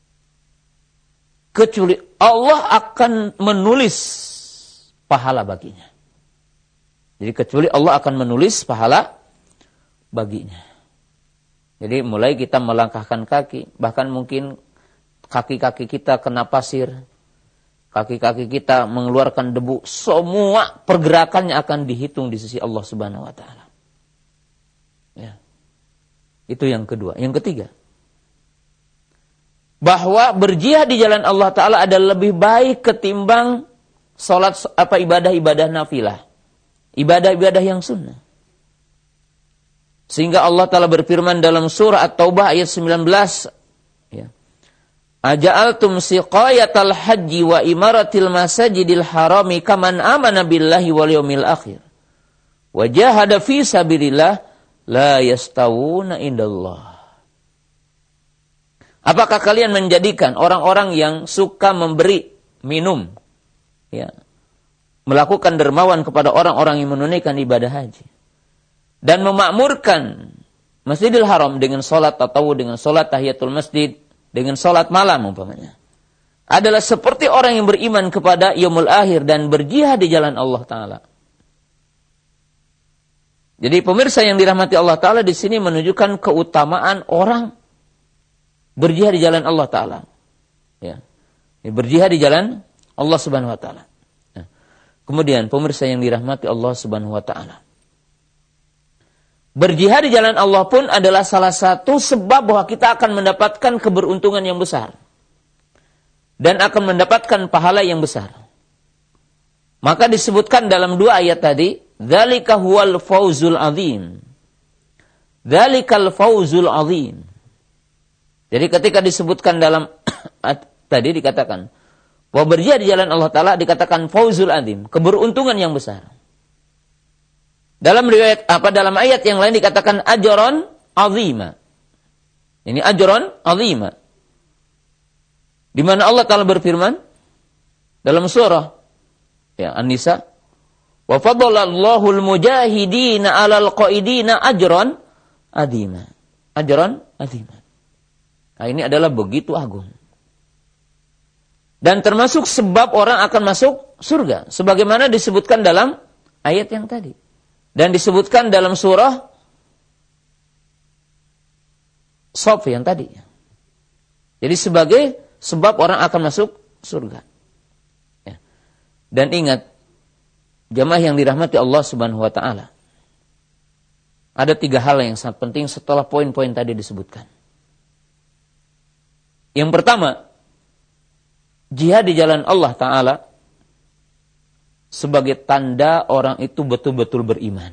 kecuali Allah akan menulis pahala baginya. Jadi kecuali Allah akan menulis pahala baginya. Jadi mulai kita melangkahkan kaki, bahkan mungkin kaki-kaki kita kena pasir, kaki-kaki kita mengeluarkan debu, semua pergerakannya akan dihitung di sisi Allah Subhanahu wa taala. Ya. Itu yang kedua. Yang ketiga, bahwa berjihad di jalan Allah Ta'ala adalah lebih baik ketimbang salat apa ibadah-ibadah nafilah, ibadah-ibadah yang sunnah. Sehingga Allah Ta'ala berfirman dalam surah At-Taubah ayat sembilan belas, ya, "Aja'altum siqayatal haji wa imaratil masajidil harami kaman amana billahi wal yawmil akhir wa jahada fi sabilillah la yastawuna indallah." Apakah kalian menjadikan orang-orang yang suka memberi minum, ya, melakukan dermawan kepada orang-orang yang menunaikan ibadah haji dan memakmurkan Masjidil Haram dengan salat tatawwu, dengan salat tahiyatul masjid, dengan salat malam umpamanya, adalah seperti orang yang beriman kepada yaumul akhir dan berjihad di jalan Allah Ta'ala. Jadi pemirsa yang dirahmati Allah Ta'ala, di sini menunjukkan keutamaan orang berjihad di jalan Allah Ta'ala. Ya. Berjihad di jalan Allah Subhanahu wa Ta'ala. Ya. Kemudian pemirsa yang dirahmati Allah Subhanahu wa Ta'ala, berjihad di jalan Allah pun adalah salah satu sebab bahwa kita akan mendapatkan keberuntungan yang besar. dan akan mendapatkan pahala yang besar. Maka disebutkan dalam dua ayat tadi, dzalika huwal fauzul azim. Dzalikal fauzul azim. Jadi ketika disebutkan dalam tadi dikatakan bahwa berjihad di jalan Allah Ta'ala dikatakan fauzul azim, keberuntungan yang besar. Dalam riwayat apa dalam ayat yang lain dikatakan ajron azima. Ini ajron azima. Di mana Allah Ta'ala berfirman dalam surah ya An-Nisa, wa faddalallahu al-mujahidina 'alal qaidina ajron azima. Ajron azima. Nah, ini adalah begitu agung. Dan termasuk sebab orang akan masuk surga sebagaimana disebutkan dalam ayat yang tadi. Dan disebutkan dalam surah Shaf yang tadi. Jadi sebagai sebab orang akan masuk surga. Ya. Dan ingat, jamaah yang dirahmati Allah Subhanahu wa taala. Ada tiga hal yang sangat penting setelah poin-poin tadi disebutkan. Yang pertama, jihad di jalan Allah Ta'ala sebagai tanda orang itu betul-betul beriman.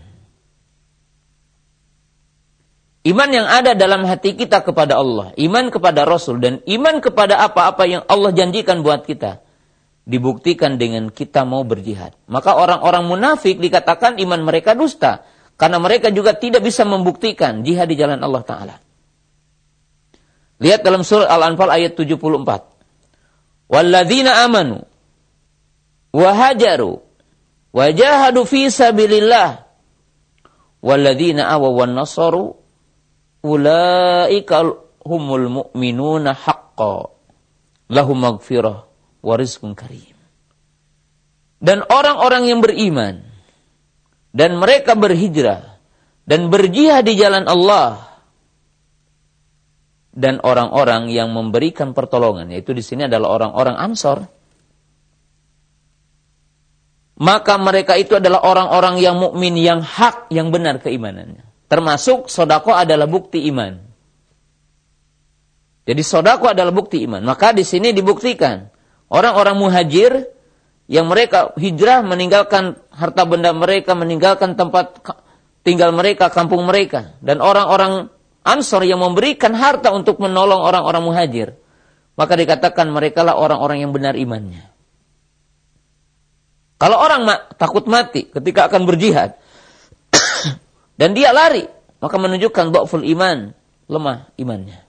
Iman yang ada dalam hati kita kepada Allah, iman kepada Rasul, dan iman kepada apa-apa yang Allah janjikan buat kita, dibuktikan dengan kita mau berjihad. Maka orang-orang munafik dikatakan iman mereka dusta, karena mereka juga tidak bisa membuktikan jihad di jalan Allah Ta'ala. Lihat dalam surah Al-Anfal ayat tujuh puluh empat. Walladzina amanu wa hajaru wa jahadu fi sabilillah walladzina awaw wan nasaru ulaika humul mu'minuna haqqan lahum maghfirah wa rizqun karim. Dan orang-orang yang beriman dan mereka berhijrah dan berjihad di jalan Allah dan orang-orang yang memberikan pertolongan, yaitu di sini adalah orang-orang Ansor, maka mereka itu adalah orang-orang yang mukmin, yang hak, yang benar keimanannya. Termasuk sedekah adalah bukti iman. Jadi sedekah adalah bukti iman. Maka di sini dibuktikan orang-orang muhajir yang mereka hijrah meninggalkan harta benda mereka, meninggalkan tempat tinggal mereka, kampung mereka, dan orang-orang Ansor yang memberikan harta untuk menolong orang-orang muhajir, maka dikatakan mereka lah orang-orang yang benar imannya. Kalau orang ma- takut mati ketika akan berjihad dan dia lari, maka menunjukkan dhaful iman, lemah imannya.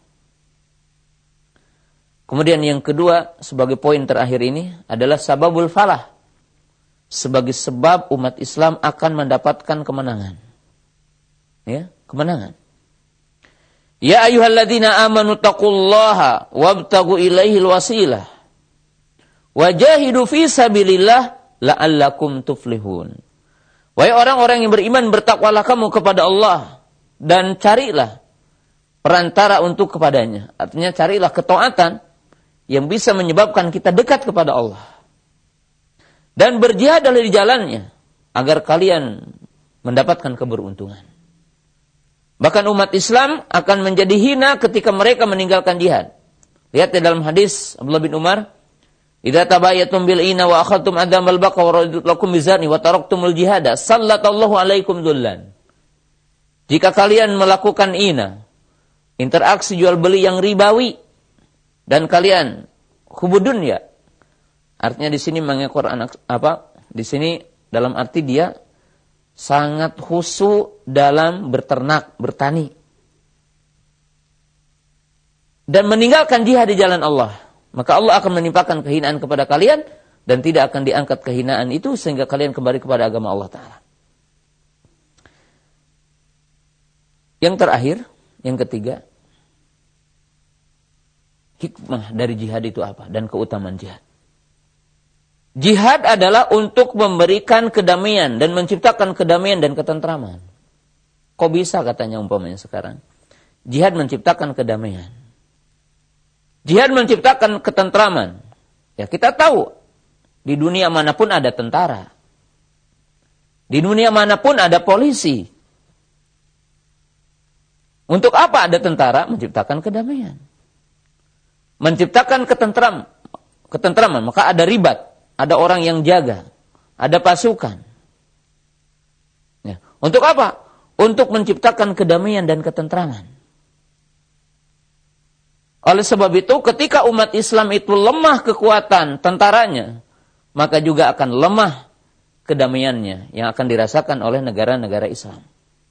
Kemudian yang kedua, sebagai poin terakhir ini adalah sababul falah, sebagai sebab umat Islam akan mendapatkan kemenangan. Ya, kemenangan. Ya ayyuhalladzina amanu taqullaha wabtagu ilaihil wasilah wajahidu fi sabilillah la'allakum tuflihun. Wahai orang-orang yang beriman, bertakwalah kamu kepada Allah dan carilah perantara untuk kepadanya. Artinya carilah ketaatan yang bisa menyebabkan kita dekat kepada Allah. Dan berjihad di jalannya agar kalian mendapatkan keberuntungan. Bahkan umat Islam akan menjadi hina ketika mereka meninggalkan jihad. Lihat di dalam hadis Abdullah bin Umar, "Idza tabayatum bil ina wa akhadtum adamal baqa wa raditu lakum bizani wa taraktumul jihada, sallallahu alaikum dzullan." Jika kalian melakukan ina, interaksi jual beli yang ribawi, dan kalian hubud dunya, artinya di sini mengekur anak apa? Di sini dalam arti dia sangat khusyuk dalam berternak, bertani. Dan meninggalkan jihad di jalan Allah. Maka Allah akan menimpakan kehinaan kepada kalian dan tidak akan diangkat kehinaan itu sehingga kalian kembali kepada agama Allah Ta'ala. Yang terakhir, yang ketiga, hikmah dari jihad itu apa dan keutamaan jihad. Jihad adalah untuk memberikan kedamaian dan menciptakan kedamaian dan ketentraman. Kok bisa katanya umpamanya sekarang? Jihad menciptakan kedamaian. Jihad menciptakan ketentraman. Ya, kita tahu di dunia manapun ada tentara. Di dunia manapun ada polisi. Untuk apa ada tentara? Menciptakan kedamaian. Menciptakan ketentraman. ketentraman, maka ada ribat, ada orang yang jaga, ada pasukan. Ya. Untuk apa? Untuk menciptakan kedamaian dan ketentraman. Oleh sebab itu, ketika umat Islam itu lemah kekuatan tentaranya, maka juga akan lemah kedamaiannya yang akan dirasakan oleh negara-negara Islam.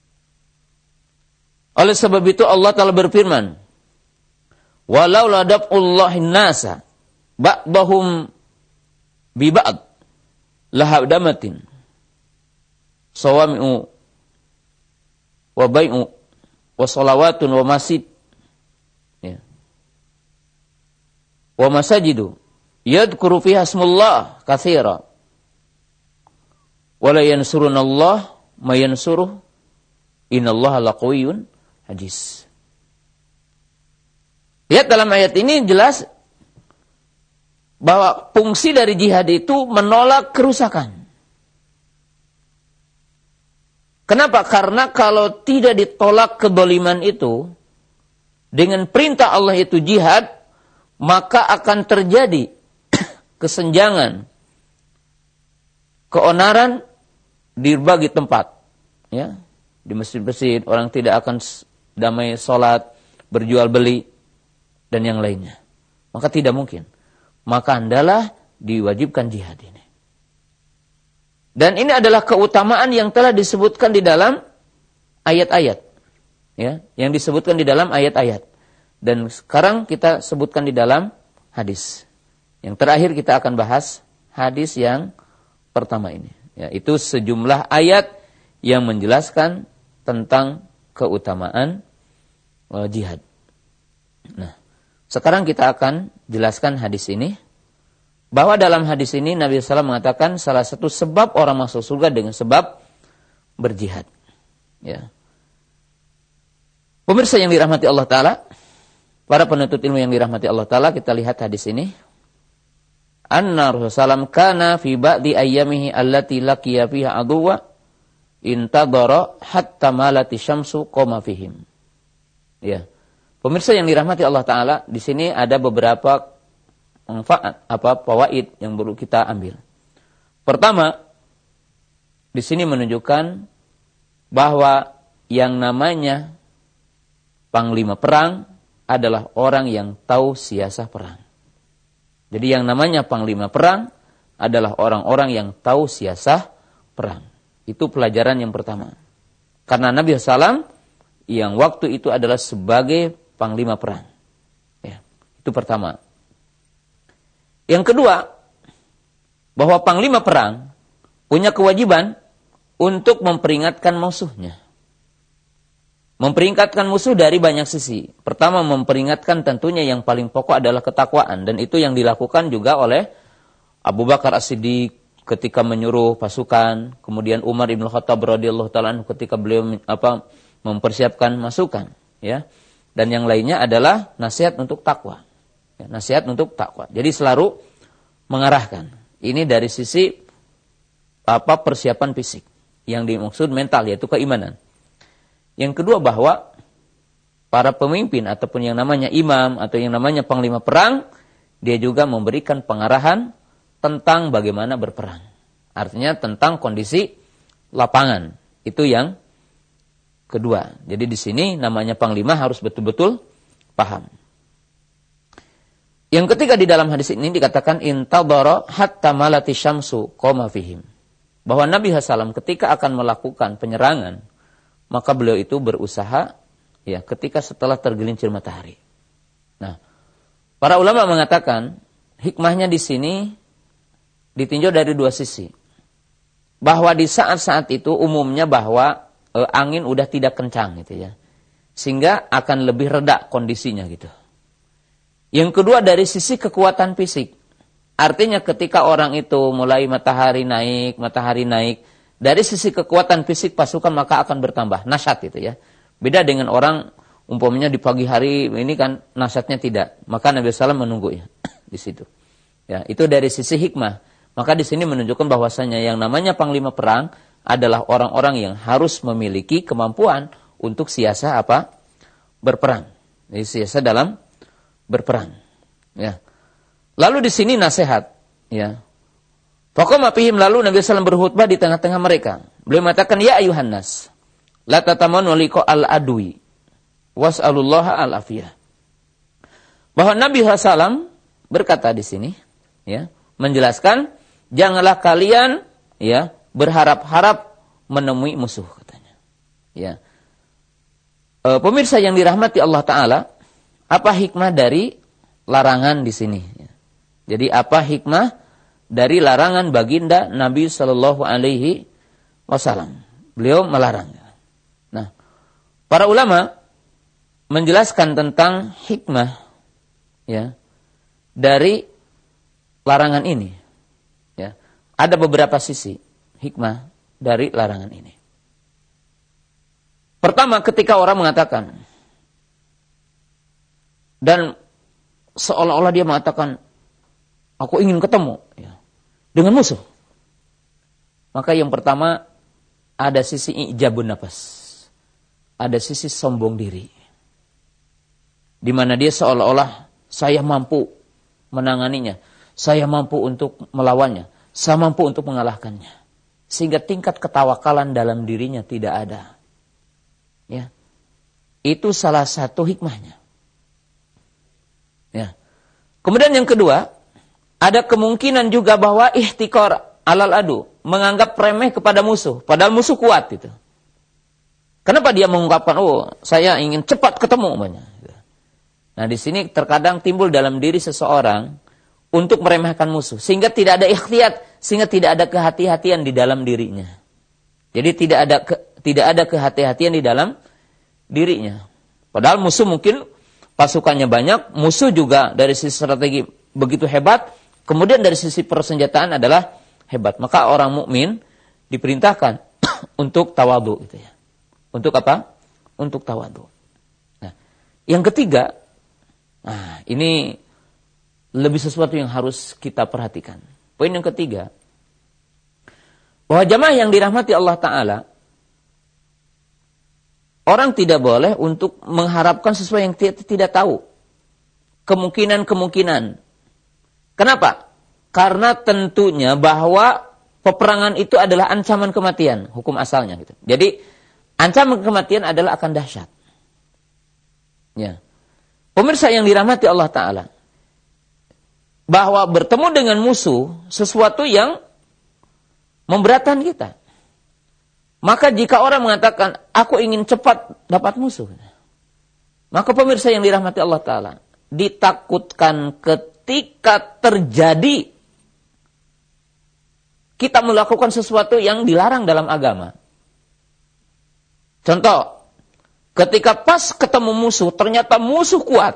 Oleh sebab itu Allah Ta'ala berfirman, walau ladab'ullahin nasa ba'dahum biba'd lahadamatin sawami'u wa bai'u wa salawatun wa masjid ya. Wa masajidu yadhkuru fiha ismullah katsira wa la yansurunallah may yansuruh innallaha laqawiyyun aziz. Lihat dalam ayat ini jelas bahwa fungsi dari jihad itu menolak kerusakan. Kenapa? Karena kalau tidak ditolak kedoliman itu, dengan perintah Allah itu jihad, maka akan terjadi kesenjangan, keonaran di berbagai tempat. Ya, di masjid-masjid orang tidak akan damai sholat, berjual beli, dan yang lainnya. Maka tidak mungkin. Maka hendaklah diwajibkan jihad ini. Dan ini adalah keutamaan yang telah disebutkan di dalam ayat-ayat. Ya, yang disebutkan di dalam ayat-ayat. Dan sekarang kita sebutkan di dalam hadis. Yang terakhir kita akan bahas hadis yang pertama ini. Ya, itu sejumlah ayat yang menjelaskan tentang keutamaan uh, jihad. Nah, sekarang kita akan jelaskan hadis ini. Bahwa dalam hadis ini Nabi sallallahu alaihi wasallam mengatakan salah satu sebab orang masuk surga dengan sebab berjihad. Ya. Pemirsa yang dirahmati Allah Ta'ala, para penuntut ilmu yang dirahmati Allah Ta'ala, kita lihat hadis ini. Anna Rasulullah sallallahu alaihi wasallam kana fi ba'di ayyamihi allati laqiya fiha aduwa intadara hatta malati syamsu qama fihim. Ya. Pemirsa yang dirahmati Allah Ta'ala, di sini ada beberapa manfaat, apa fawaid yang perlu kita ambil. Pertama, di sini menunjukkan bahwa yang namanya panglima perang adalah orang yang tahu siasah perang. Jadi yang namanya panglima perang adalah orang-orang yang tahu siasah perang. Itu pelajaran yang pertama. Karena Nabi sallallahu alaihi wasallam yang waktu itu adalah sebagai panglima perang. Ya, itu pertama. Yang kedua, bahwa panglima perang punya kewajiban untuk memperingatkan musuhnya. Memperingatkan musuh dari banyak sisi. Pertama, memperingatkan tentunya yang paling pokok adalah ketakwaan. Dan itu yang dilakukan juga oleh Abu Bakar As-Siddiq ketika menyuruh pasukan. Kemudian Umar Ibn Khattab radhiyallahu ta'ala ketika beliau apa, mempersiapkan masukan. Ya. Dan yang lainnya adalah nasihat untuk takwa. Ya, nasihat untuk takwa. Jadi selalu mengarahkan. Ini dari sisi apa persiapan fisik. Yang dimaksud mental, yaitu keimanan. Yang kedua bahwa para pemimpin ataupun yang namanya imam atau yang namanya panglima perang, dia juga memberikan pengarahan tentang bagaimana berperang. Artinya tentang kondisi lapangan. Itu yang kedua. Jadi di sini namanya panglima harus betul-betul paham. Yang ketiga di dalam hadis ini dikatakan intadara hatta malati syamsu qama fihim. Bahwa Nabi sallallahu alaihi wasallam ketika akan melakukan penyerangan, maka beliau itu berusaha ya ketika setelah tergelincir matahari. Nah, para ulama mengatakan hikmahnya di sini ditinjau dari dua sisi. Bahwa di saat-saat itu umumnya bahwa e, angin udah tidak kencang gitu ya. Sehingga akan lebih reda kondisinya gitu. Yang kedua dari sisi kekuatan fisik. Artinya ketika orang itu mulai matahari naik, matahari naik, dari sisi kekuatan fisik pasukan maka akan bertambah, nasyat itu ya. Beda dengan orang umpamanya di pagi hari ini kan nasyatnya tidak. Maka Nabi sallallahu alaihi wasallam menunggu ya di situ. Ya, itu dari sisi hikmah. Maka di sini menunjukkan bahwasanya yang namanya panglima perang adalah orang-orang yang harus memiliki kemampuan untuk siasah apa? Berperang. Jadi siasah dalam berperang. Ya. Lalu di sini nasihat, ya. Faqama fihim, lalu Nabi sallallahu alaihi wasallam berkhutbah di tengah-tengah mereka. Beliau mengatakan, ya ayuhan nas, la tatamannu liqa al-adwi was'alullaha al-afiyah. Bahwa Nabi sallallahu alaihi wasallam berkata di sini, ya, menjelaskan, janganlah kalian, ya, berharap-harap menemui musuh, katanya. Ya. E, pemirsa yang dirahmati Allah Ta'ala, apa hikmah dari larangan di sini? Ya. Jadi apa hikmah dari larangan baginda Nabi Sallallahu Alaihi Wasallam? Beliau melarang. Nah, para ulama menjelaskan tentang hikmah, ya, dari larangan ini. Ya, ada beberapa sisi hikmah dari larangan ini. Pertama, ketika orang mengatakan, dan seolah-olah dia mengatakan, aku ingin ketemu, ya, dengan musuh. Maka yang pertama, ada sisi ijabun nafas. Ada sisi sombong diri. Di mana dia seolah-olah, saya mampu menanganinya. Saya mampu untuk melawannya. Saya mampu untuk mengalahkannya. Sehingga tingkat ketawakalan dalam dirinya tidak ada. Ya. Itu salah satu hikmahnya. Ya. Kemudian yang kedua, ada kemungkinan juga bahwa ihtikar alal adu, menganggap remeh kepada musuh, padahal musuh kuat itu. Kenapa dia mengungkapkan, oh, saya ingin cepat ketemu, banyak. Nah, di sini terkadang timbul dalam diri seseorang untuk meremehkan musuh, sehingga tidak ada ikhtiyat, sehingga tidak ada kehati-hatian di dalam dirinya. Jadi tidak ada ke, tidak ada kehati-hatian di dalam dirinya. Padahal musuh mungkin pasukannya banyak, musuh juga dari sisi strategi begitu hebat, kemudian dari sisi persenjataan adalah hebat. Maka orang mukmin diperintahkan untuk tawadhu, gitu ya. Untuk apa? Untuk tawadhu. Nah, yang ketiga, nah, ini lebih sesuatu yang harus kita perhatikan. Poin yang ketiga, bahwa jamaah yang dirahmati Allah Ta'ala, orang tidak boleh untuk mengharapkan sesuatu yang tidak tahu. Kemungkinan-kemungkinan. Kenapa? Karena tentunya bahwa peperangan itu adalah ancaman kematian, hukum asalnya, gitu. Jadi ancaman kematian adalah akan dahsyat. Ya. Pemirsa yang dirahmati Allah Ta'ala, bahwa bertemu dengan musuh sesuatu yang memberatkan kita. Maka jika orang mengatakan, aku ingin cepat dapat musuh, maka pemirsa yang dirahmati Allah Ta'ala, ditakutkan ketika terjadi kita melakukan sesuatu yang dilarang dalam agama. Contoh, ketika pas ketemu musuh, ternyata musuh kuat.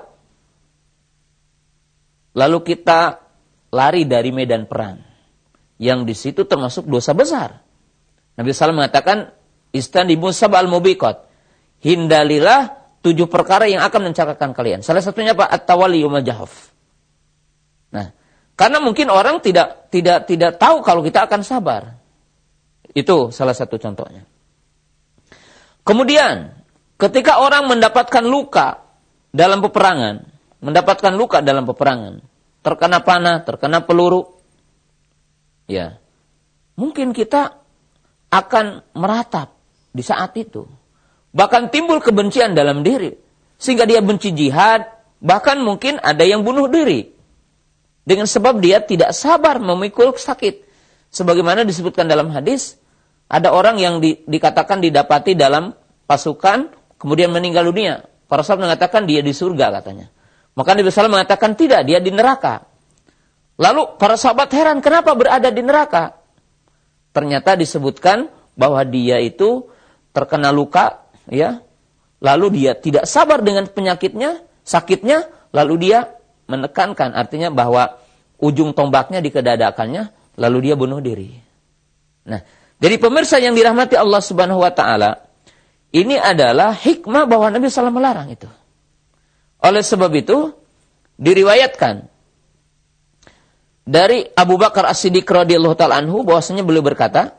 Lalu kita lari dari medan perang. Yang di situ termasuk dosa besar. Nabi sallallahu alaihi wasallam mengatakan, istanibu sab'al mubiqat. Hindarilah tujuh perkara yang akan mencelakakan kalian. Salah satunya apa? At-tawalli yawmal jahaf. Nah, karena mungkin orang tidak tidak tidak tahu kalau kita akan sabar. Itu salah satu contohnya. Kemudian, ketika orang mendapatkan luka dalam peperangan, mendapatkan luka dalam peperangan, terkena panah, terkena peluru, ya, mungkin kita akan meratap di saat itu. Bahkan timbul kebencian dalam diri, sehingga dia benci jihad, bahkan mungkin ada yang bunuh diri. Dengan sebab dia tidak sabar memikul sakit. Sebagaimana disebutkan dalam hadis, ada orang yang di, dikatakan didapati dalam pasukan, kemudian meninggal dunia. Para sahabat mengatakan dia di surga, katanya. Maka Nabi sallallahu alaihi wasallam mengatakan tidak, dia di neraka. Lalu para sahabat heran, kenapa berada di neraka? Ternyata disebutkan bahwa dia itu terkena luka, ya. Lalu dia tidak sabar dengan penyakitnya, sakitnya, lalu dia menekankan, artinya bahwa ujung tombaknya dikedadakannya, lalu dia bunuh diri. Nah, jadi pemirsa yang dirahmati Allah Subhanahu wa taala, ini adalah hikmah bahwa Nabi sallallahu alaihi wasallam melarang itu. Oleh sebab itu, diriwayatkan dari Abu Bakar As-Siddiq radhiyallahu ta'ala anhu, bahwasanya beliau berkata,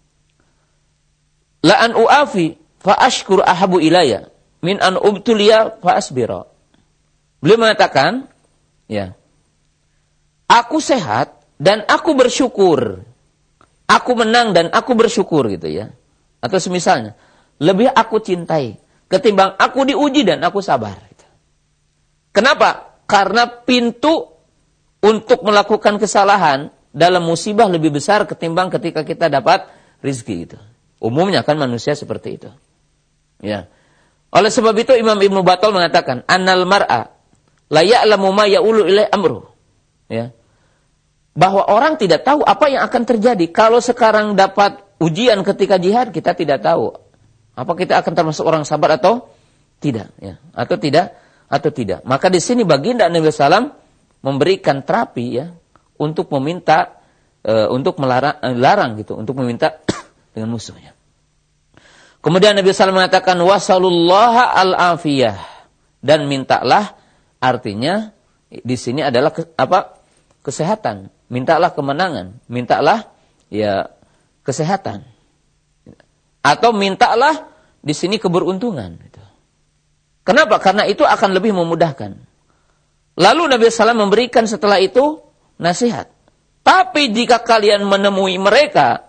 la an u'afi fa ashkur ahabu ilayya min an ubtuliya fa asbira. Beliau mengatakan, ya, aku sehat dan aku bersyukur. Aku menang dan aku bersyukur gitu ya. Atau semisalnya, lebih aku cintai ketimbang aku diuji dan aku sabar. Gitu. Kenapa? Karena pintu untuk melakukan kesalahan dalam musibah lebih besar ketimbang ketika kita dapat rizki itu. Umumnya kan manusia seperti itu. Ya. Oleh sebab itu Imam Ibnu Battal mengatakan, annal mar'a la ya'lamu ma ya'ulu ilai amru. Ya. Bahwa orang tidak tahu apa yang akan terjadi. Kalau sekarang dapat ujian ketika jihad, kita tidak tahu. Apa kita akan termasuk orang sabar atau tidak. Ya. Atau tidak, atau tidak. Maka di sini baginda Nabi sallallahu alaihi wasallam memberikan terapi ya, untuk meminta, e, untuk melarang, e, larang gitu, untuk meminta dengan musuhnya. Kemudian Nabi sallallahu alaihi wasallam mengatakan, wasalullaha al-afiyah. Dan mintalah, artinya di sini adalah ke, apa? Kesehatan. Mintalah kemenangan. Mintalah ya kesehatan. Atau mintalah di sini keberuntungan. Gitu. Kenapa? Karena itu akan lebih memudahkan. Lalu Nabi sallallahu alaihi wasallam memberikan setelah itu nasihat. Tapi jika kalian menemui mereka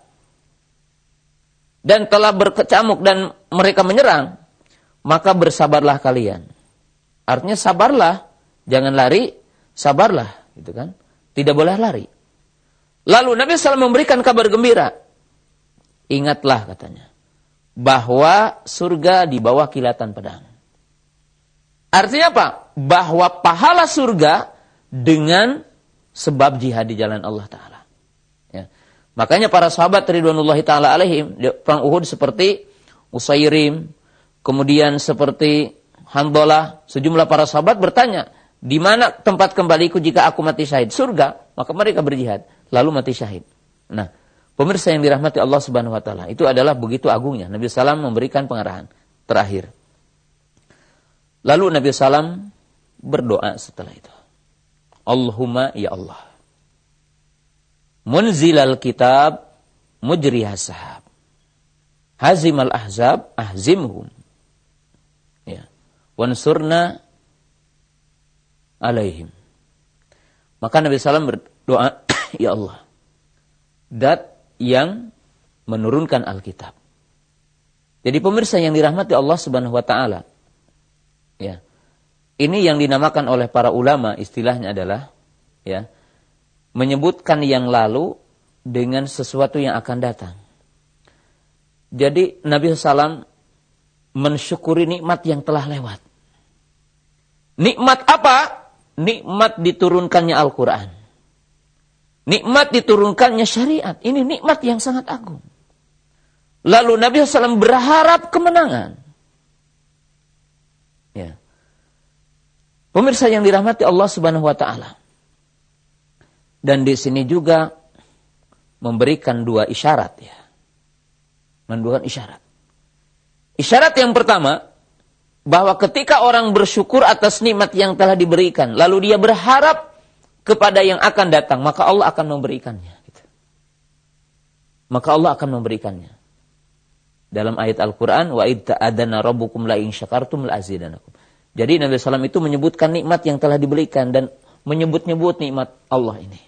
dan telah berkecamuk dan mereka menyerang, maka bersabarlah kalian. Artinya sabarlah, jangan lari, sabarlah, gitu kan? Tidak boleh lari. Lalu Nabi sallallahu alaihi wasallam memberikan kabar gembira. Ingatlah katanya, bahwa surga di bawah kilatan pedang. Artinya apa? Bahwa pahala surga dengan sebab jihad di jalan Allah Ta'ala. Ya. Makanya para sahabat ridwanullahi ta'ala alaihim di perang Uhud seperti Usairim, kemudian seperti Handalah, sejumlah para sahabat bertanya, di mana tempat kembaliku jika aku mati syahid? Surga. Maka mereka berjihad, lalu mati syahid. Nah, pemirsa yang dirahmati Allah Subhanahu wa taala, itu adalah begitu agungnya Nabi sallallahu alaihi wasallam memberikan pengarahan terakhir. Lalu Nabi sallallahu alaihi wasallam berdoa setelah itu. Allahumma ya Allah. Munzilal kitab mujrihas sahab. Hazimal ahzab ahzimhum. Ya. Wansurna alaihim. Maka Nabi sallallahu alaihi wasallam berdoa, ya Allah. Dat yang menurunkan Alkitab. Jadi pemirsa yang dirahmati Allah Subhanahu wa taala. Ya. Ini yang dinamakan oleh para ulama, istilahnya adalah ya, menyebutkan yang lalu dengan sesuatu yang akan datang. Jadi Nabi sallallahu alaihi wasallam mensyukuri nikmat yang telah lewat. Nikmat apa? Nikmat diturunkannya Al-Quran. Nikmat diturunkannya syariat. Ini nikmat yang sangat agung. Lalu Nabi sallallahu alaihi wasallam berharap kemenangan. Ya. Pemirsa yang dirahmati Allah Subhanahu wa taala. Dan di sini juga memberikan dua isyarat ya. Memberikan isyarat. Isyarat yang pertama, bahwa ketika orang bersyukur atas nikmat yang telah diberikan, lalu dia berharap kepada yang akan datang, maka Allah akan memberikannya. Gitu. Maka Allah akan memberikannya. Dalam ayat Al-Quran, wa idh ta'adana rabbukum la in syakartum la azidanakum. Jadi Nabi sallallahu alaihi wasallam itu menyebutkan nikmat yang telah diberikan dan menyebut-nyebut nikmat Allah ini.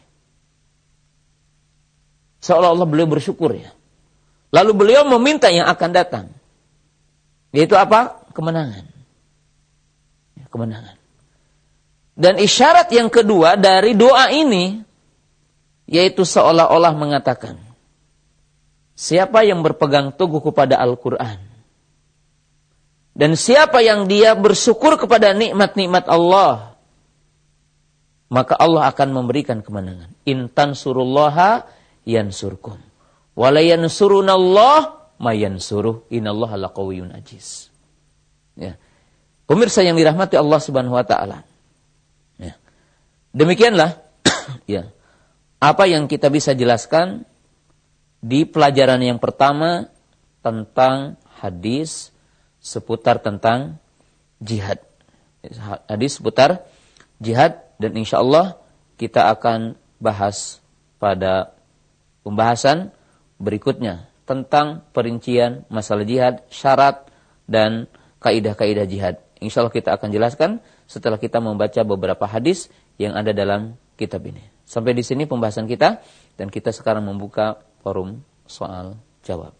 Seolah-olah beliau bersyukur ya. Lalu beliau meminta yang akan datang. Yaitu apa? Kemenangan. Ya, kemenangan. Dan isyarat yang kedua dari doa ini, yaitu seolah-olah mengatakan, siapa yang berpegang teguh kepada Al-Quran, dan siapa yang dia bersyukur kepada nikmat-nikmat Allah, maka Allah akan memberikan kemenangan. In tansurullaha yansurkum. Wa la yansurunallah ma yansuruh. Innallaha laqawiyyun aziz. Ya. Pemirsa yang dirahmati Allah Subhanahu wa taala. Ya. Demikianlah ya, apa yang kita bisa jelaskan di pelajaran yang pertama tentang hadis seputar tentang jihad. Hadis seputar jihad, dan insya Allah kita akan bahas pada pembahasan berikutnya tentang perincian masalah jihad, syarat dan kaidah-kaidah jihad. Insya Allah kita akan jelaskan setelah kita membaca beberapa hadis yang ada dalam kitab ini. Sampai di sini pembahasan kita dan kita sekarang membuka forum soal jawab.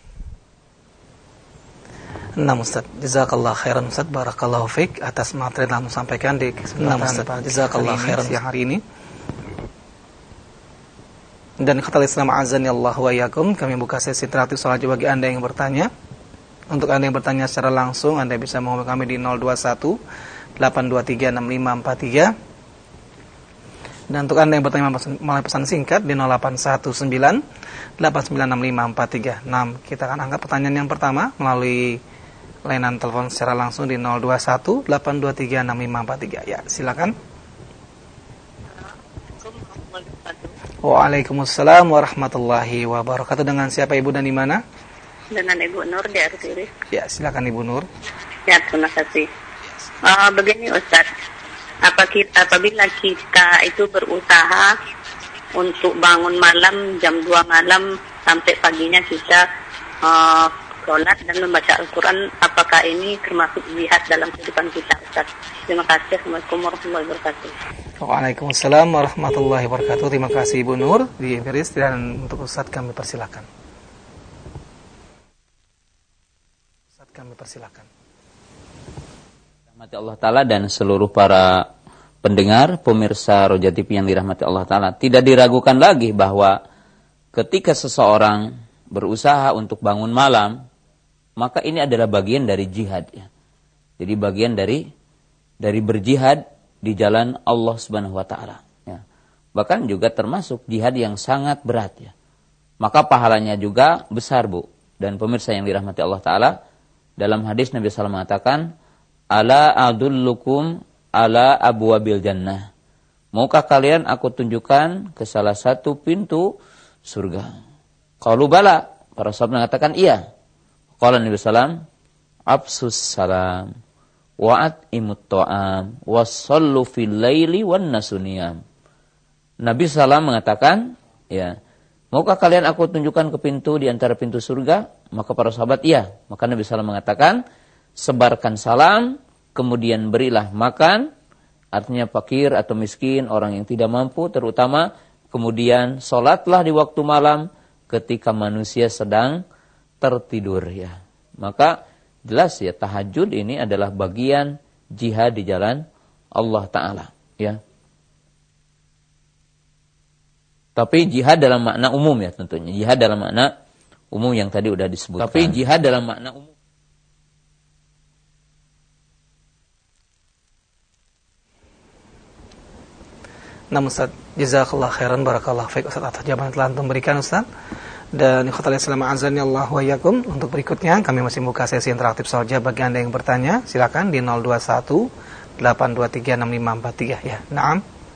Nah Ustaz, jazakallah khairan Ustaz, barakallahu fiik atas materi yang telah sampaikan di kesempatan nah, jazakallah khairan siang hari ini. Dan kata Islam azani Allah wa iyyakum, kami buka sesi interaktif soal jawab bagi Anda yang bertanya. Untuk Anda yang bertanya secara langsung, Anda bisa menghubungi kami di nol dua satu delapan dua tiga enam lima empat tiga. Dan untuk Anda yang bertanya melalui pesan singkat di nol delapan satu sembilan delapan sembilan enam lima empat tiga. Nah, kita akan angkat pertanyaan yang pertama melalui layanan telepon secara langsung di nol dua satu delapan dua tiga enam lima empat tiga. Ya, silakan. Waalaikumsalam warahmatullahi wabarakatuh. Dengan siapa Ibu dan di mana? Dengan Ibu Nur di Artiri. Ya, silakan Ibu Nur. Ya, terima kasih. Uh, begini Ustaz, apa kita, apabila kita itu berusaha untuk bangun malam jam dua malam sampai paginya kita uh, sholat dan membaca Al-Quran, apakah ini termasuk jihad dalam kehidupan kita Ustaz? Terima kasih. Assalamualaikum warahmatullahi wabarakatuh. Waalaikumsalam warahmatullahi wabarakatuh. Terima kasih Ibu Nur di Inggris, dan untuk Ustaz kami persilakan. Ustaz kami persilakan. Rahmati Allah Ta'ala dan seluruh para pendengar, pemirsa Roja T V yang dirahmati Allah Ta'ala, tidak diragukan lagi bahwa ketika seseorang berusaha untuk bangun malam, maka ini adalah bagian dari jihad ya. Jadi bagian dari dari berjihad di jalan Allah Subhanahu wa taala ya. Bahkan juga termasuk jihad yang sangat berat ya. Maka pahalanya juga besar, Bu. Dan pemirsa yang dirahmati Allah Ta'ala, dalam hadis Nabi sallallahu alaihi wasallam mengatakan, "Ala adullukum ala abwabil jannah." Maukah kalian aku tunjukkan ke salah satu pintu surga? Qalu bala. Para sahabat mengatakan iya. Qala Nabi sallallahu alaihi wasallam, "Absus salam wa'at imut ta'am wasallu fil laili wan nasuniyam." Nabi sallallahu alaihi wasallam mengatakan, ya, maukah kalian aku tunjukkan ke pintu di antara pintu surga? Maka para sahabat iya. Maka Nabi sallallahu alaihi wasallam mengatakan, sebarkan salam, kemudian berilah makan, artinya fakir atau miskin, orang yang tidak mampu terutama, kemudian salatlah di waktu malam ketika manusia sedang tertidur ya. Maka jelas ya, tahajud ini adalah bagian jihad di jalan Allah Ta'ala ya. Tapi jihad dalam makna umum ya tentunya. Jihad dalam makna umum yang tadi udah disebutkan. Tapi jihad dalam makna umum. Nah Ustaz, jazakallah khairan, barakallah fiik Ustaz atas jawaban yang telah Antum berikan Ustaz. Dan ikhwatal Islam azani Allah wa iyyakum, untuk berikutnya kami masih buka sesi interaktif soal jawab bagi Anda yang bertanya. Silakan di nol dua satu delapan dua tiga enam lima empat tiga ya. Naam.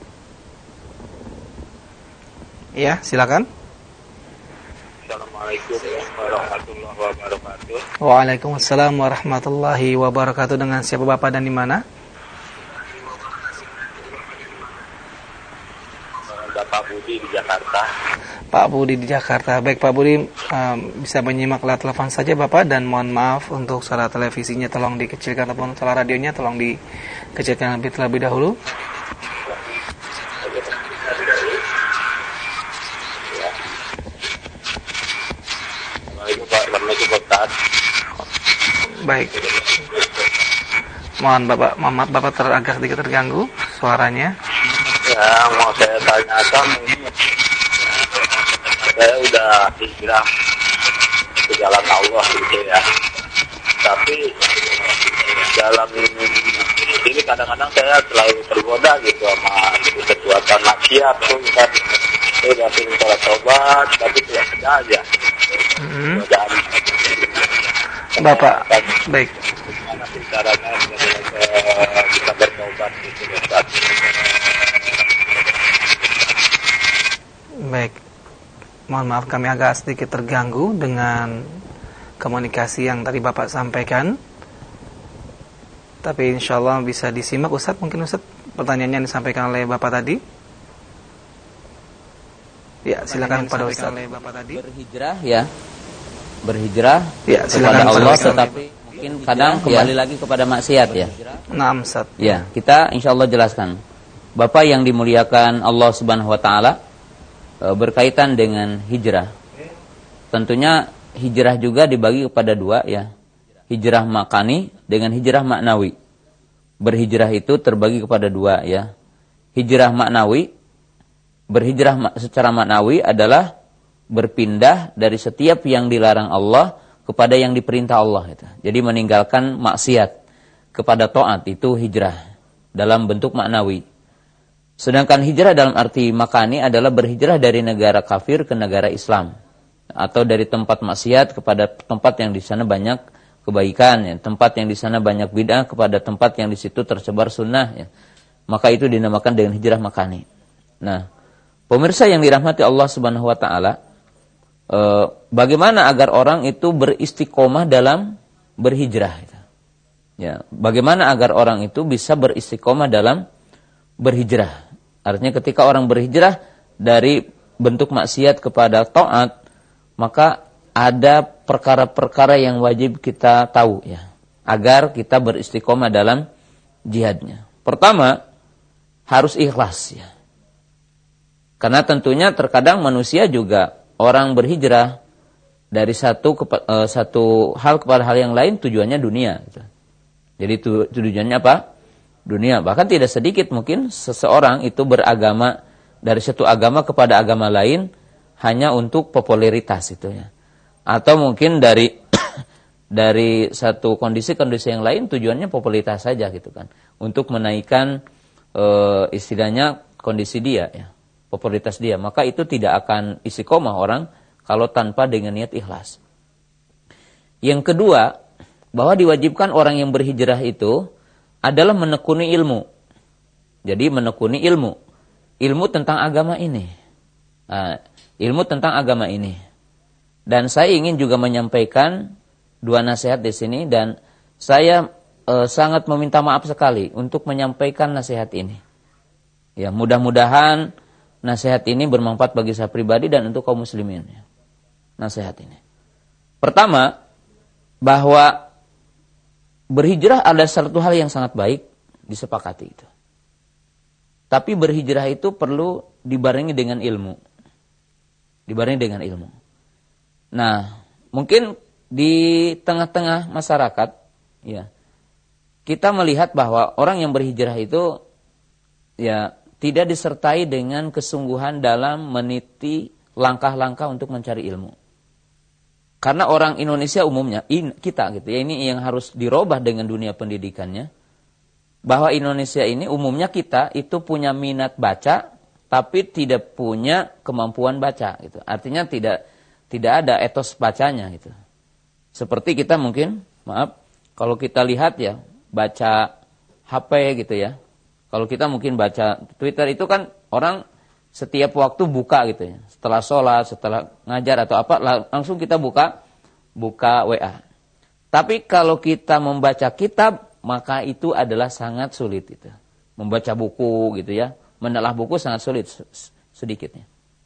Ya, silakan. Assalamualaikum warahmatullahi wabarakatuh. Waalaikumsalam warahmatullahi wabarakatuh. Dengan siapa Bapak dan di mana? Bapak Budi di Jakarta. Pak Budi di Jakarta. Baik Pak Budi, um, bisa menyimak lewat telepon saja Bapak, dan mohon maaf untuk suara televisinya tolong dikecilkan ataupun suara radionya tolong dikecilkan lebih terlebih dahulu. Baik. Mohon Bapak, mohon maaf Bapak ter agak sedikit terganggu suaranya. Ya, mau saya tanyakan, saya udah hijrah ke jalan Allah gitu ya. Tapi dalam ini kadang-kadang saya selalu tergoda gitu sama perbuatan maksiat tuh kan. Saya udah sering sholat tobat, tapi tidak ada aja. Mm-hmm. Dan Bapak, dan, baik. Gimana sih caranya bisa bertobat gitu Ustaz? Baik. Mohon maaf kami agak sedikit terganggu dengan komunikasi yang tadi Bapak sampaikan. Tapi insya Allah bisa disimak Ustaz. Mungkin Ustaz pertanyaannya yang disampaikan oleh Bapak tadi. Ya, silakan kepada Ustaz. Berhijrah ya. Berhijrah ya, kepada Allah, tetapi mungkin kadang kembali ya. lagi kepada maksiat ya. Naam Ustaz. Ya, kita insya Allah jelaskan. Bapak yang dimuliakan Allah Subhanahu wa taala, berkaitan dengan hijrah. Tentunya hijrah juga dibagi kepada dua ya. Hijrah makani dengan hijrah maknawi. Berhijrah itu terbagi kepada dua ya. Hijrah maknawi, berhijrah secara maknawi adalah berpindah dari setiap yang dilarang Allah kepada yang diperintah Allah. Jadi meninggalkan maksiat kepada taat, itu hijrah dalam bentuk maknawi. Sedangkan hijrah dalam arti makani adalah berhijrah dari negara kafir ke negara Islam, atau dari tempat maksiat kepada tempat yang di sana banyak kebaikan, ya. Tempat yang di sana banyak bid'ah kepada tempat yang di situ tersebar sunnah, ya. Maka itu dinamakan dengan hijrah makani. Nah, pemirsa yang dirahmati Allah Subhanahu wa taala, eh, bagaimana agar orang itu beristiqomah dalam berhijrah? Ya, bagaimana agar orang itu bisa beristiqomah dalam berhijrah? Artinya ketika orang berhijrah dari bentuk maksiat kepada taat, maka ada perkara-perkara yang wajib kita tahu ya, agar kita beristiqomah dalam jihadnya. Pertama, harus ikhlas ya. Karena tentunya terkadang manusia juga orang berhijrah dari satu kepa, uh, satu hal kepada hal yang lain, tujuannya dunia gitu. Jadi tu, tujuannya apa? Dunia. Bahkan tidak sedikit mungkin seseorang itu beragama dari satu agama kepada agama lain hanya untuk popularitas itu ya. Atau mungkin dari dari satu kondisi-kondisi yang lain tujuannya popularitas saja gitu kan. Untuk menaikkan e, istilahnya kondisi dia ya, popularitas dia. Maka itu tidak akan istiqomah orang kalau tanpa dengan niat ikhlas. Yang kedua, bahwa diwajibkan orang yang berhijrah itu adalah menekuni ilmu. Jadi menekuni ilmu. Ilmu tentang agama ini. Nah, ilmu tentang agama ini. Dan saya ingin juga menyampaikan dua nasihat di sini. Dan saya e, sangat meminta maaf sekali untuk menyampaikan nasihat ini. Ya, mudah-mudahan nasihat ini bermanfaat bagi saya pribadi dan untuk kaum muslimin. Ya. Nasihat ini. Pertama, bahwa berhijrah adalah satu hal yang sangat baik, disepakati itu. Tapi berhijrah itu perlu dibarengi dengan ilmu. Dibarengi dengan ilmu. Nah, mungkin di tengah-tengah masyarakat, ya, kita melihat bahwa orang yang berhijrah itu, ya, tidak disertai dengan kesungguhan dalam meniti langkah-langkah untuk mencari ilmu. Karena orang Indonesia umumnya, in, kita gitu ya, ini yang harus dirubah dengan dunia pendidikannya. Bahwa Indonesia ini umumnya kita itu punya minat baca, tapi tidak punya kemampuan baca gitu. Artinya tidak tidak ada etos bacanya gitu. Seperti kita mungkin, maaf, kalau kita lihat ya, baca H P gitu ya. Kalau kita mungkin baca Twitter itu kan orang setiap waktu buka gitu ya. Setelah sholat, setelah ngajar atau apa, langsung kita buka buka W A. Tapi kalau kita membaca kitab, maka itu adalah sangat sulit itu. Membaca buku gitu ya, menelaah buku sangat sulit sedikitnya.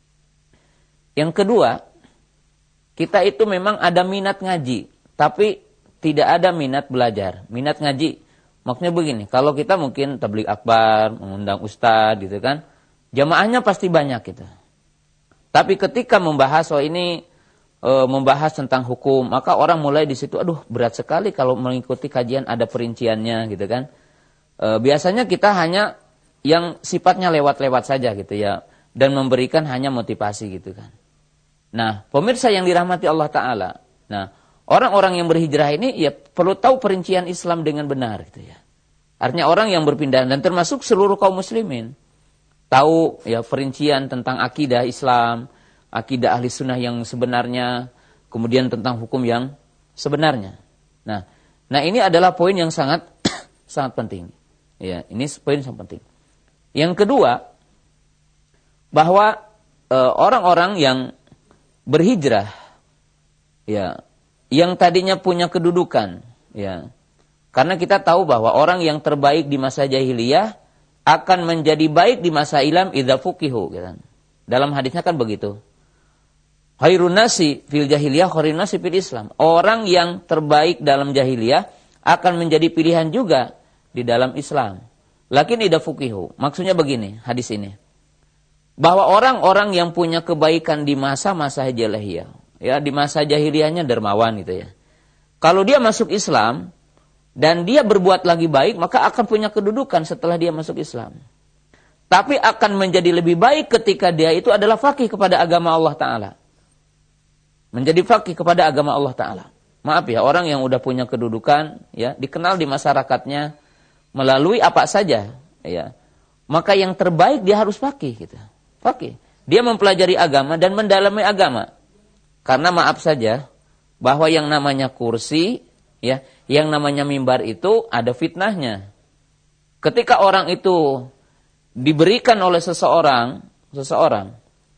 Yang kedua, kita itu memang ada minat ngaji, tapi tidak ada minat belajar, minat ngaji. Maksudnya begini, kalau kita mungkin tabligh akbar, mengundang ustadz gitu kan, jamaahnya pasti banyak gitu. Tapi ketika membahas, oh ini e, membahas tentang hukum, maka orang mulai di situ, aduh berat sekali kalau mengikuti kajian ada perinciannya gitu kan. E, biasanya kita hanya yang sifatnya lewat-lewat saja gitu ya, dan memberikan hanya motivasi gitu kan. Nah, pemirsa yang dirahmati Allah Ta'ala, nah orang-orang yang berhijrah ini ya perlu tahu perincian Islam dengan benar gitu ya. Artinya orang yang berpindah, dan termasuk seluruh kaum muslimin, tahu ya perincian tentang akidah Islam, akidah ahli sunnah yang sebenarnya, kemudian tentang hukum yang sebenarnya. Nah, nah ini adalah poin yang sangat sangat penting. Ya, ini poin yang sangat penting. Yang kedua, bahwa e, orang-orang yang berhijrah, ya, yang tadinya punya kedudukan, ya, karena kita tahu bahwa orang yang terbaik di masa jahiliyah akan menjadi baik di masa Islam idza fuqihu gitu. Dalam hadisnya kan begitu. Khairun nasi fil jahiliyah khairun nasi fil Islam. Orang yang terbaik dalam jahiliyah akan menjadi pilihan juga di dalam Islam. Lakin ida fuqihu. Maksudnya begini, hadis ini. Bahwa orang-orang yang punya kebaikan di masa-masa jahiliyah, ya, di masa jahiliyahnya dermawan gitu ya. Kalau dia masuk Islam dan dia berbuat lagi baik, maka akan punya kedudukan setelah dia masuk Islam. Tapi akan menjadi lebih baik ketika dia itu adalah faqih kepada agama Allah Ta'ala. Menjadi faqih kepada agama Allah Ta'ala. Maaf ya, orang yang udah punya kedudukan, ya, dikenal di masyarakatnya melalui apa saja, ya, maka yang terbaik dia harus faqih gitu. Faqih. Dia mempelajari agama dan mendalami agama. Karena maaf saja, bahwa yang namanya kursi, ya, yang namanya mimbar itu ada fitnahnya. Ketika orang itu diberikan oleh seseorang, seseorang,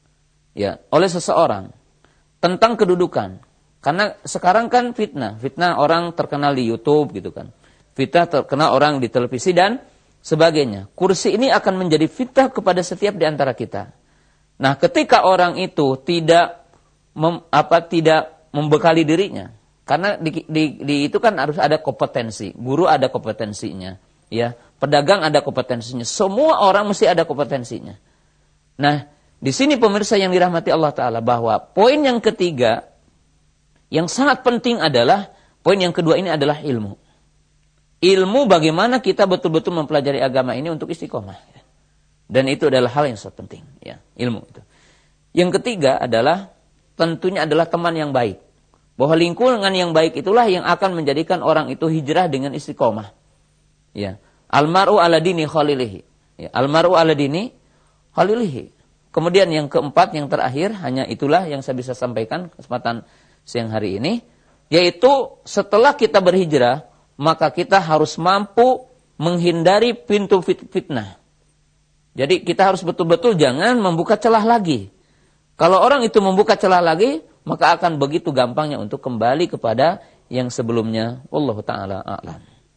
ya, oleh seseorang tentang kedudukan. Karena sekarang kan fitnah, fitnah orang terkenal di YouTube gitu kan. Fitnah terkenal orang di televisi dan sebagainya. Kursi ini akan menjadi fitnah kepada setiap di antara kita. Nah, ketika orang itu tidak mem, apa tidak membekali dirinya, karena di, di, di itu kan harus ada kompetensi. Guru ada kompetensinya, ya. Pedagang ada kompetensinya. Semua orang mesti ada kompetensinya. Nah, di sini pemirsa yang dirahmati Allah Ta'ala, bahwa poin yang ketiga yang sangat penting adalah, poin yang kedua ini adalah ilmu. Ilmu bagaimana kita betul-betul mempelajari agama ini untuk istiqomah. Dan itu adalah hal yang sangat penting. Ya, ilmu itu. Yang ketiga adalah, tentunya adalah teman yang baik. Bahwa lingkungan yang baik itulah yang akan menjadikan orang itu hijrah dengan istiqomah. Ya. Almaru ala dini khalilihi. Ya. Almaru ala dini khalilihi. Kemudian yang keempat, yang terakhir, hanya itulah yang saya bisa sampaikan kesempatan siang hari ini. Yaitu setelah kita berhijrah, maka kita harus mampu menghindari pintu fitnah. Jadi kita harus betul-betul jangan membuka celah lagi. Kalau orang itu membuka celah lagi, maka akan begitu gampangnya untuk kembali kepada yang sebelumnya. Wallahu ta'ala a'lam.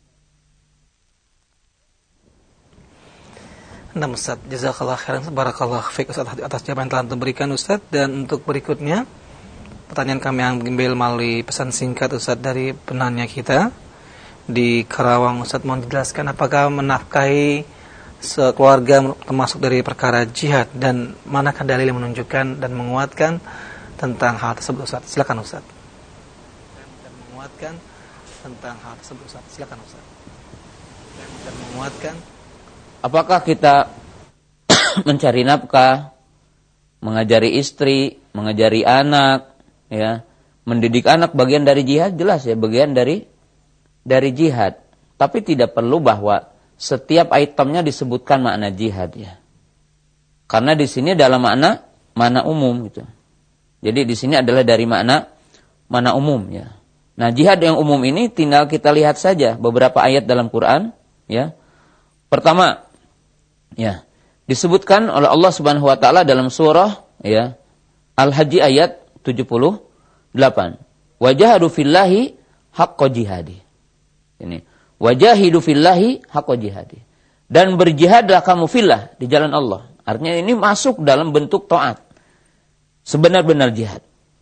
Nah, Ustaz, jazakallah khairan, barakallah fiik Ustaz atas jawaban yang telah diberikan Ustaz. Dan untuk berikutnya, pertanyaan kami yang ambil melalui pesan singkat Ustaz dari penanya kita di Karawang. Ustaz, mohon dijelaskan apakah menafkahi sekeluarga termasuk dari perkara jihad, dan manakah dalil yang menunjukkan dan menguatkan tentang hal tersebut Ustaz? Silakan Ustaz. Dan menguatkan tentang hal tersebut Ustaz. Silakan Ustaz. Dan menguatkan, apakah kita mencari nafkah, mengajari istri, mengajari anak, ya, mendidik anak bagian dari jihad? Jelas ya, bagian dari dari jihad. Tapi tidak perlu bahwa setiap itemnya disebutkan makna jihad ya. Karena di sini adalah makna makna umum gitu. Jadi di sini adalah dari makna makna umum ya. Nah, jihad yang umum ini tinggal kita lihat saja beberapa ayat dalam Quran ya. Pertama ya, disebutkan oleh Allah Subhanahu wa taala dalam surah ya Al-Hajj ayat tujuh puluh delapan. Wajahadu fillahi haqqa jihadi. Ini wajahidu fillahi haqqa jihadi. Dan berjihadlah kamu fillah, di jalan Allah. Artinya ini masuk dalam bentuk taat. Sebenar-benar jihad.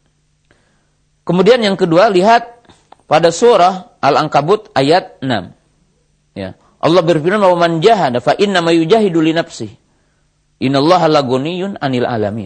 Kemudian yang kedua, lihat pada surah Al-Ankabut ayat enam. Ya. Allah berfirman bahwa man jahada fa inna ma yujahidu li nafsihi. Innallaha laghaniyun 'anil alamin.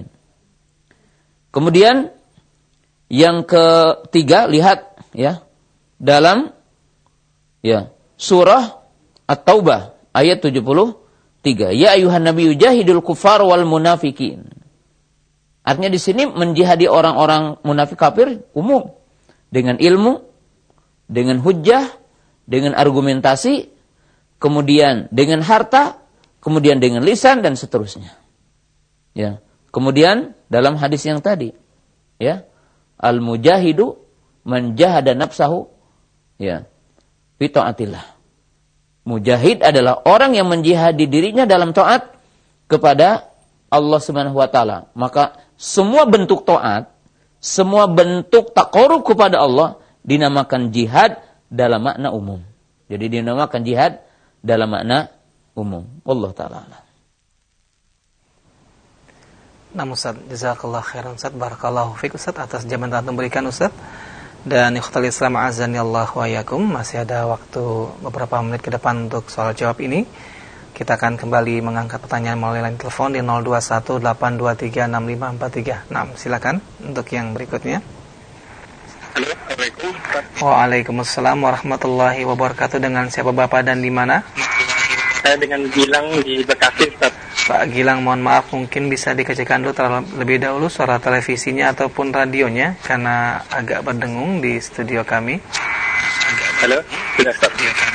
Kemudian yang ketiga, lihat ya dalam ya surah At-Taubah ayat tujuh puluh tiga. Ya ayuhan nabiyyu jahidul kufar wal munafikin. Artinya di sini menjihadi orang-orang munafik kafir umum, dengan ilmu, dengan hujjah, dengan argumentasi, kemudian dengan harta, kemudian dengan lisan dan seterusnya. Ya. Kemudian dalam hadis yang tadi, ya, al-mujahidu man jahada nafsahu ya fi taatillah. Mujahid adalah orang yang menjihadi dirinya dalam taat kepada Allah Subhanahu wa taala. Maka semua bentuk taat, semua bentuk taqarrub kepada Allah dinamakan jihad dalam makna umum. Jadi dinamakan jihad dalam makna umum. Wallahu taala. Nah, Ustaz, jazakallah khairan Ustaz, barakallahu fiik Ustaz atas jawaban yang diberikan Ustaz. Dan ikhwatal Islam azani Allah wa yakum, masih ada waktu beberapa menit ke depan untuk soal jawab ini. Kita akan kembali mengangkat pertanyaan melalui line telepon di nol dua satu delapan dua tiga enam lima empat tiga enam. Silakan untuk yang berikutnya. Halo, Assalamualaikum. Waalaikumsalam warahmatullahi wabarakatuh. Dengan siapa Bapak dan di mana? Saya dengan Gilang di Bekasi, Ustaz. Pak Gilang, mohon maaf mungkin bisa dikecilkan dulu terlebih dahulu suara televisinya ataupun radionya karena agak berdengung di studio kami. Halo, sudah Ustaz.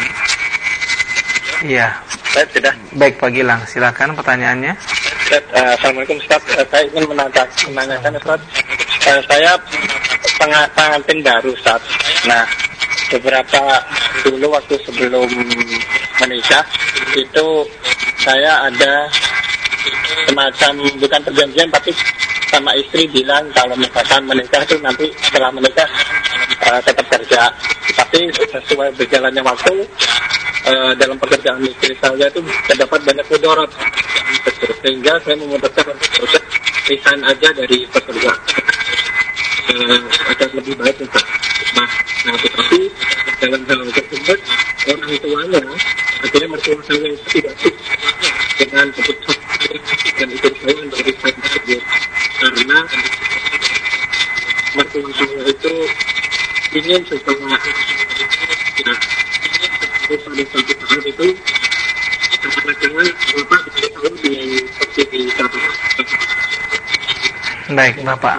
Iya. Saya sudah. Baik Pak Gilang, silakan pertanyaannya. Ustaz, uh, Assalamualaikum Ustaz. Uh, saya ingin menanyakan, menanyakan Ustaz. Uh, saya pengantin baru Ustaz. Nah, beberapa dulu waktu sebelum menikah itu saya ada semacam bukan perjanjian tapi sama istri bilang kalau misalkan menikah itu nanti setelah menikah uh, tetap kerja. Tapi sesuai berjalannya waktu uh, dalam pekerjaan istri saya itu terdapat banyak mudarat, sehingga saya memutuskan untuk resign aja dari pekerjaan. Uh, akan lebih baik untuk nah, nah tetapi dalam hal tersebut orang tuanya akhirnya mertua saya itu tidak suka dengan keputusan dan ikut saya untuk resign tersebut karena mertua saya itu ingin supaya ya, pada suatu saat itu kadang-kadang Bapak bisa tahu di seperti di kata-kata. Baik Bapak.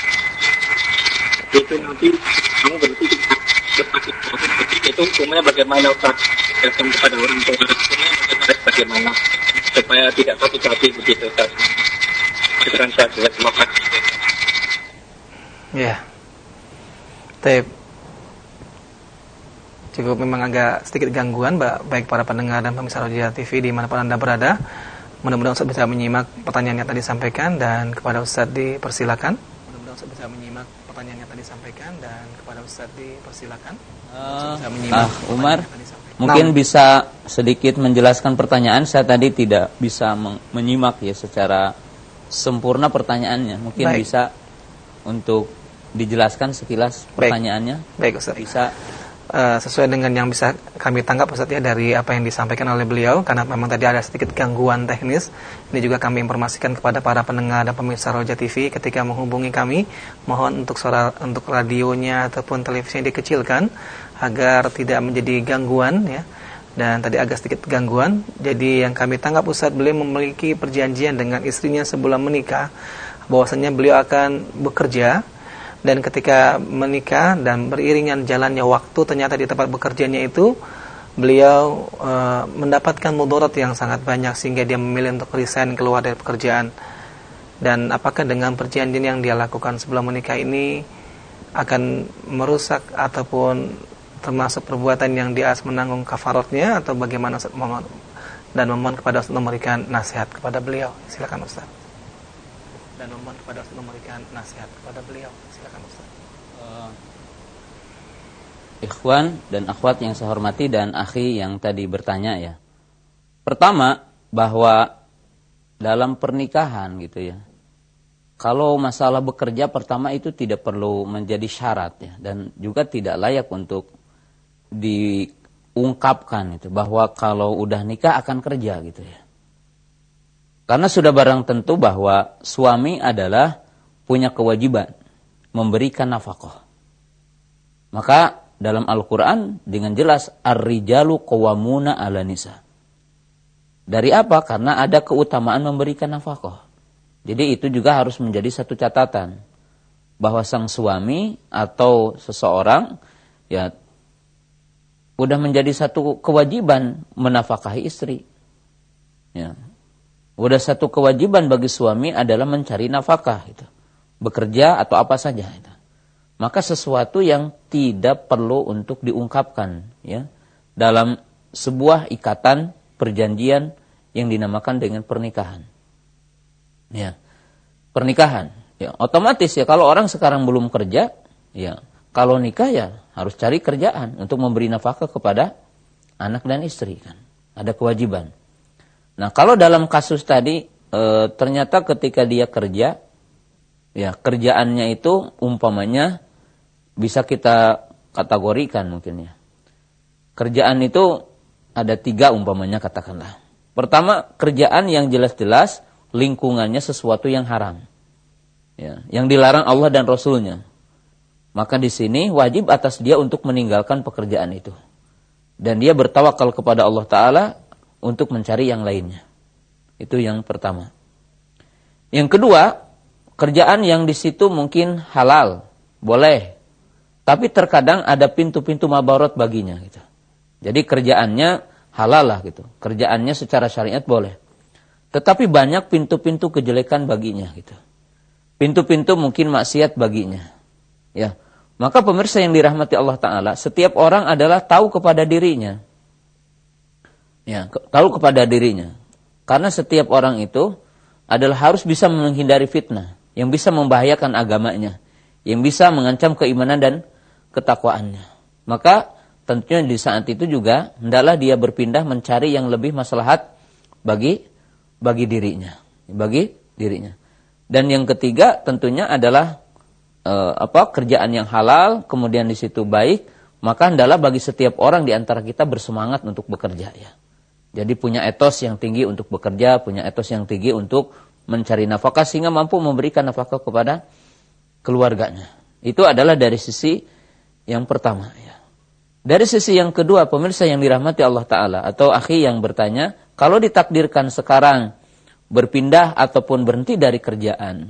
Itu nanti kamu berarti berpakit itu hukumnya bagaimana Ustaz? Datang kepada orang tua bagaimana supaya tidak sakit-sakit begitu Ustaz? Sekarang saya sudah terima kasih. Ya. Tep. Cukup memang agak sedikit gangguan baik para pendengar dan pemirsa Roja T V dimanapun Anda berada. Mudah-mudahan Ustaz bisa menyimak pertanyaan yang tadi disampaikan dan kepada Ustaz dipersilakan. Mudah-mudahan Ustaz bisa menyimak pertanyaan yang tadi disampaikan dan kepada Ustaz dipersilakan. Uh, ah, Umar, mungkin nah. bisa sedikit menjelaskan pertanyaan. Saya tadi tidak bisa men- menyimak ya secara sempurna pertanyaannya. Mungkin Baik. bisa untuk dijelaskan sekilas pertanyaannya. Baik, Baik Ustaz. Bisa uh, sesuai dengan yang bisa kami tangkap Ustaz ya dari apa yang disampaikan oleh beliau, karena memang tadi ada sedikit gangguan teknis. Ini juga kami informasikan kepada para pendengar dan pemirsa Roja T V ketika menghubungi kami, mohon untuk suara untuk radionya ataupun televisinya dikecilkan agar tidak menjadi gangguan ya. Dan tadi agak sedikit gangguan. Jadi yang kami tangkap Ustaz, beliau memiliki perjanjian dengan istrinya sebelum menikah bahwasanya beliau akan bekerja. Dan ketika menikah dan beriringan jalannya waktu, ternyata di tempat bekerjanya itu beliau e, mendapatkan mudarat yang sangat banyak sehingga dia memilih untuk resign keluar dari pekerjaan. Dan apakah dengan perjanjian yang dia lakukan sebelum menikah ini akan merusak ataupun termasuk perbuatan yang dia harus menanggung kafaratnya atau bagaimana Ustaz? Mohon dan memohon kepada Ustaz memberikan nasihat kepada beliau. Silakan Ustaz. Dan memohon kepada Ustaz memberikan nasihat kepada beliau. Silakan Ustaz. Uh, ikhwan dan akhwat yang saya hormati dan akhi yang tadi bertanya ya. Pertama, bahwa dalam pernikahan gitu ya, kalau masalah bekerja pertama itu tidak perlu menjadi syarat ya, dan juga tidak layak untuk diungkapkan itu bahwa kalau udah nikah akan kerja gitu ya. Karena sudah barang tentu bahwa suami adalah punya kewajiban memberikan nafkah. Maka dalam Al-Quran dengan jelas ar-rijalu qawwamuna 'ala nisa. Dari apa? Karena ada keutamaan memberikan nafkah. Jadi itu juga harus menjadi satu catatan bahwa sang suami atau seseorang ya udah menjadi satu kewajiban menafkahi istri. Ya. Udah satu kewajiban bagi suami adalah mencari nafkah itu. Bekerja atau apa saja itu. Maka sesuatu yang tidak perlu untuk diungkapkan ya dalam sebuah ikatan perjanjian yang dinamakan dengan pernikahan. Ya. Pernikahan ya otomatis ya kalau orang sekarang belum kerja ya kalau nikah ya harus cari kerjaan untuk memberi nafkah kepada anak dan istri kan. Ada kewajiban. Nah, kalau dalam kasus tadi e, ternyata ketika dia kerja ya kerjaannya itu umpamanya bisa kita kategorikan mungkin ya. Kerjaan itu ada tiga umpamanya katakanlah. Pertama, kerjaan yang jelas-jelas lingkungannya sesuatu yang haram. Ya, yang dilarang Allah dan Rasulnya. Maka di sini wajib atas dia untuk meninggalkan pekerjaan itu. Dan dia bertawakal kepada Allah Ta'ala untuk mencari yang lainnya. Itu yang pertama. Yang kedua, kerjaan yang di situ mungkin halal, boleh. Tapi terkadang ada pintu-pintu mabarat baginya gitu. Jadi kerjaannya halal lah gitu. Kerjaannya secara syariat boleh. Tetapi banyak pintu-pintu kejelekan baginya gitu. Pintu-pintu mungkin maksiat baginya. Ya. Maka pemirsa yang dirahmati Allah Ta'ala, setiap orang adalah tahu kepada dirinya. Ya, ke- tahu kepada dirinya. Karena setiap orang itu adalah harus bisa menghindari fitnah yang bisa membahayakan agamanya, yang bisa mengancam keimanan dan ketakwaannya. Maka tentunya di saat itu juga hendaklah dia berpindah mencari yang lebih maslahat bagi bagi dirinya, bagi dirinya. Dan yang ketiga tentunya adalah e, apa kerjaan yang halal, kemudian di situ baik, maka hendaklah bagi setiap orang di antara kita bersemangat untuk bekerja ya. Jadi punya etos yang tinggi untuk bekerja, punya etos yang tinggi untuk mencari nafkah sehingga mampu memberikan nafkah kepada keluarganya. Itu adalah dari sisi yang pertama ya. Dari sisi yang kedua, pemirsa yang dirahmati Allah Ta'ala, atau akhi yang bertanya, kalau ditakdirkan sekarang berpindah ataupun berhenti dari kerjaan,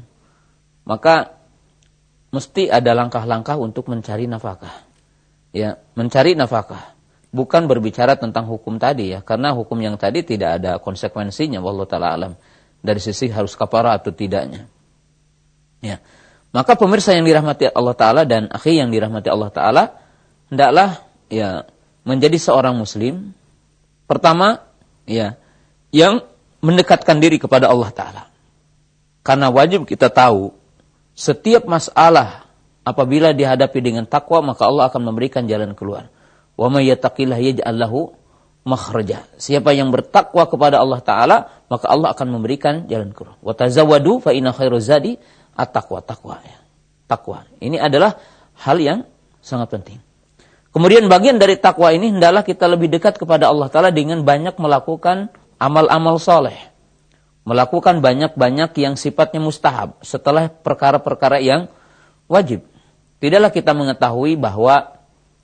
maka mesti ada langkah-langkah untuk mencari nafkah. Ya, mencari nafkah. Bukan berbicara tentang hukum tadi ya, karena hukum yang tadi tidak ada konsekuensinya, wallahu ta'ala alam, dari sisi harus kafarah atau tidaknya. Ya. Maka pemirsa yang dirahmati Allah Ta'ala dan akhi yang dirahmati Allah Ta'ala, hendaklah ya menjadi seorang muslim pertama ya yang mendekatkan diri kepada Allah Ta'ala. Karena wajib kita tahu setiap masalah apabila dihadapi dengan takwa, maka Allah akan memberikan jalan keluar. Wa may yattaqillah yaj'al lahu makhraja. Siapa yang bertakwa kepada Allah Ta'ala, maka Allah akan memberikan jalan keluar. Wa tazawwadu fa inna khairaz zadi at-taqwa. Takwa ya. Takwa. Ini adalah hal yang sangat penting. Kemudian bagian dari takwa ini hendaklah kita lebih dekat kepada Allah Ta'ala dengan banyak melakukan amal-amal soleh. Melakukan banyak-banyak yang sifatnya mustahab setelah perkara-perkara yang wajib. Tidaklah kita mengetahui bahwa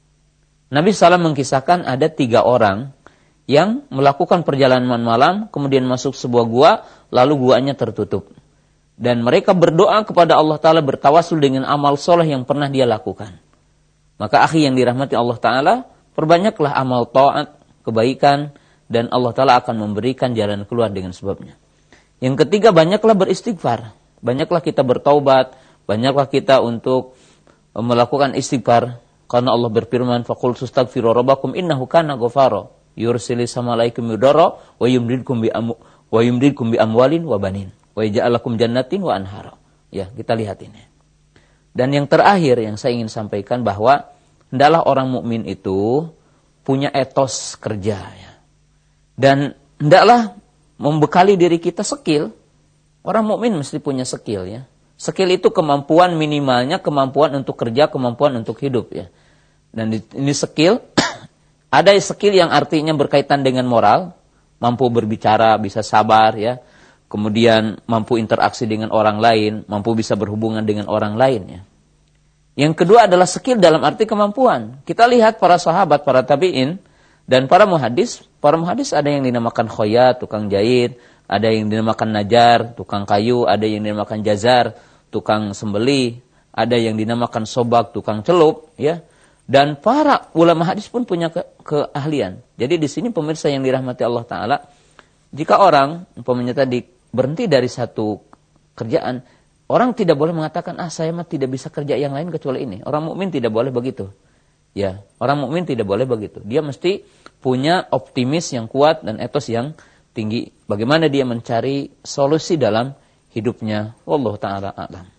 Nabi shallallahu alaihi wasallam mengkisahkan ada tiga orang yang melakukan perjalanan malam, kemudian masuk sebuah gua, lalu guanya tertutup. Dan mereka berdoa kepada Allah Ta'ala bertawasul dengan amal soleh yang pernah dia lakukan. Maka akhi yang dirahmati Allah Ta'ala, perbanyaklah amal ta'at, kebaikan, dan Allah Ta'ala akan memberikan jalan keluar dengan sebabnya. Yang ketiga, banyaklah beristighfar. Banyaklah kita bertaubat, banyaklah kita untuk melakukan istighfar. Karena Allah berfirman, فَقُلْ سُسْتَغْفِرُوا رَبَّكُمْ إِنَّهُ كَانَ غَفَارًا يُرْسِلِ السَّمَاءَ عَلَيْكُمْ مِدْرَارًا وَيُمْدِدْكُمْ بِأَمْوَالٍ وَبَنِينَ وَيَجْعَلْ لَكُمْ جَنَّاتٍ وَأَنْهَارًا. Ya, kita lihat ini. Dan yang terakhir yang saya ingin sampaikan bahwa hendaklah orang mukmin itu punya etos kerja ya. Dan hendaklah membekali diri kita skill. Orang mukmin mesti punya skill ya. Skill itu kemampuan minimalnya, kemampuan untuk kerja, kemampuan untuk hidup ya. Dan ini skill, ada skill yang artinya berkaitan dengan moral, mampu berbicara, bisa sabar ya. Kemudian mampu interaksi dengan orang lain, mampu bisa berhubungan dengan orang lain ya. Yang kedua adalah skill dalam arti kemampuan. Kita lihat para sahabat, para tabi'in, dan para muhadis. Para muhadis ada yang dinamakan khoyat, tukang jahit, ada yang dinamakan najar, tukang kayu, ada yang dinamakan jazar, tukang sembeli, ada yang dinamakan sobak, tukang celup, ya. Dan para ulama hadis pun punya ke- keahlian. Jadi di sini pemirsa yang dirahmati Allah Ta'ala, jika orang, umpamanya tadi, berhenti dari satu kerjaan, orang tidak boleh mengatakan, ah saya mah tidak bisa kerja yang lain kecuali ini. Orang mukmin tidak boleh begitu. Ya, orang mukmin tidak boleh begitu. Dia mesti punya optimis yang kuat dan etos yang tinggi. Bagaimana dia mencari solusi dalam hidupnya. Wallahu ta'ala a'lam.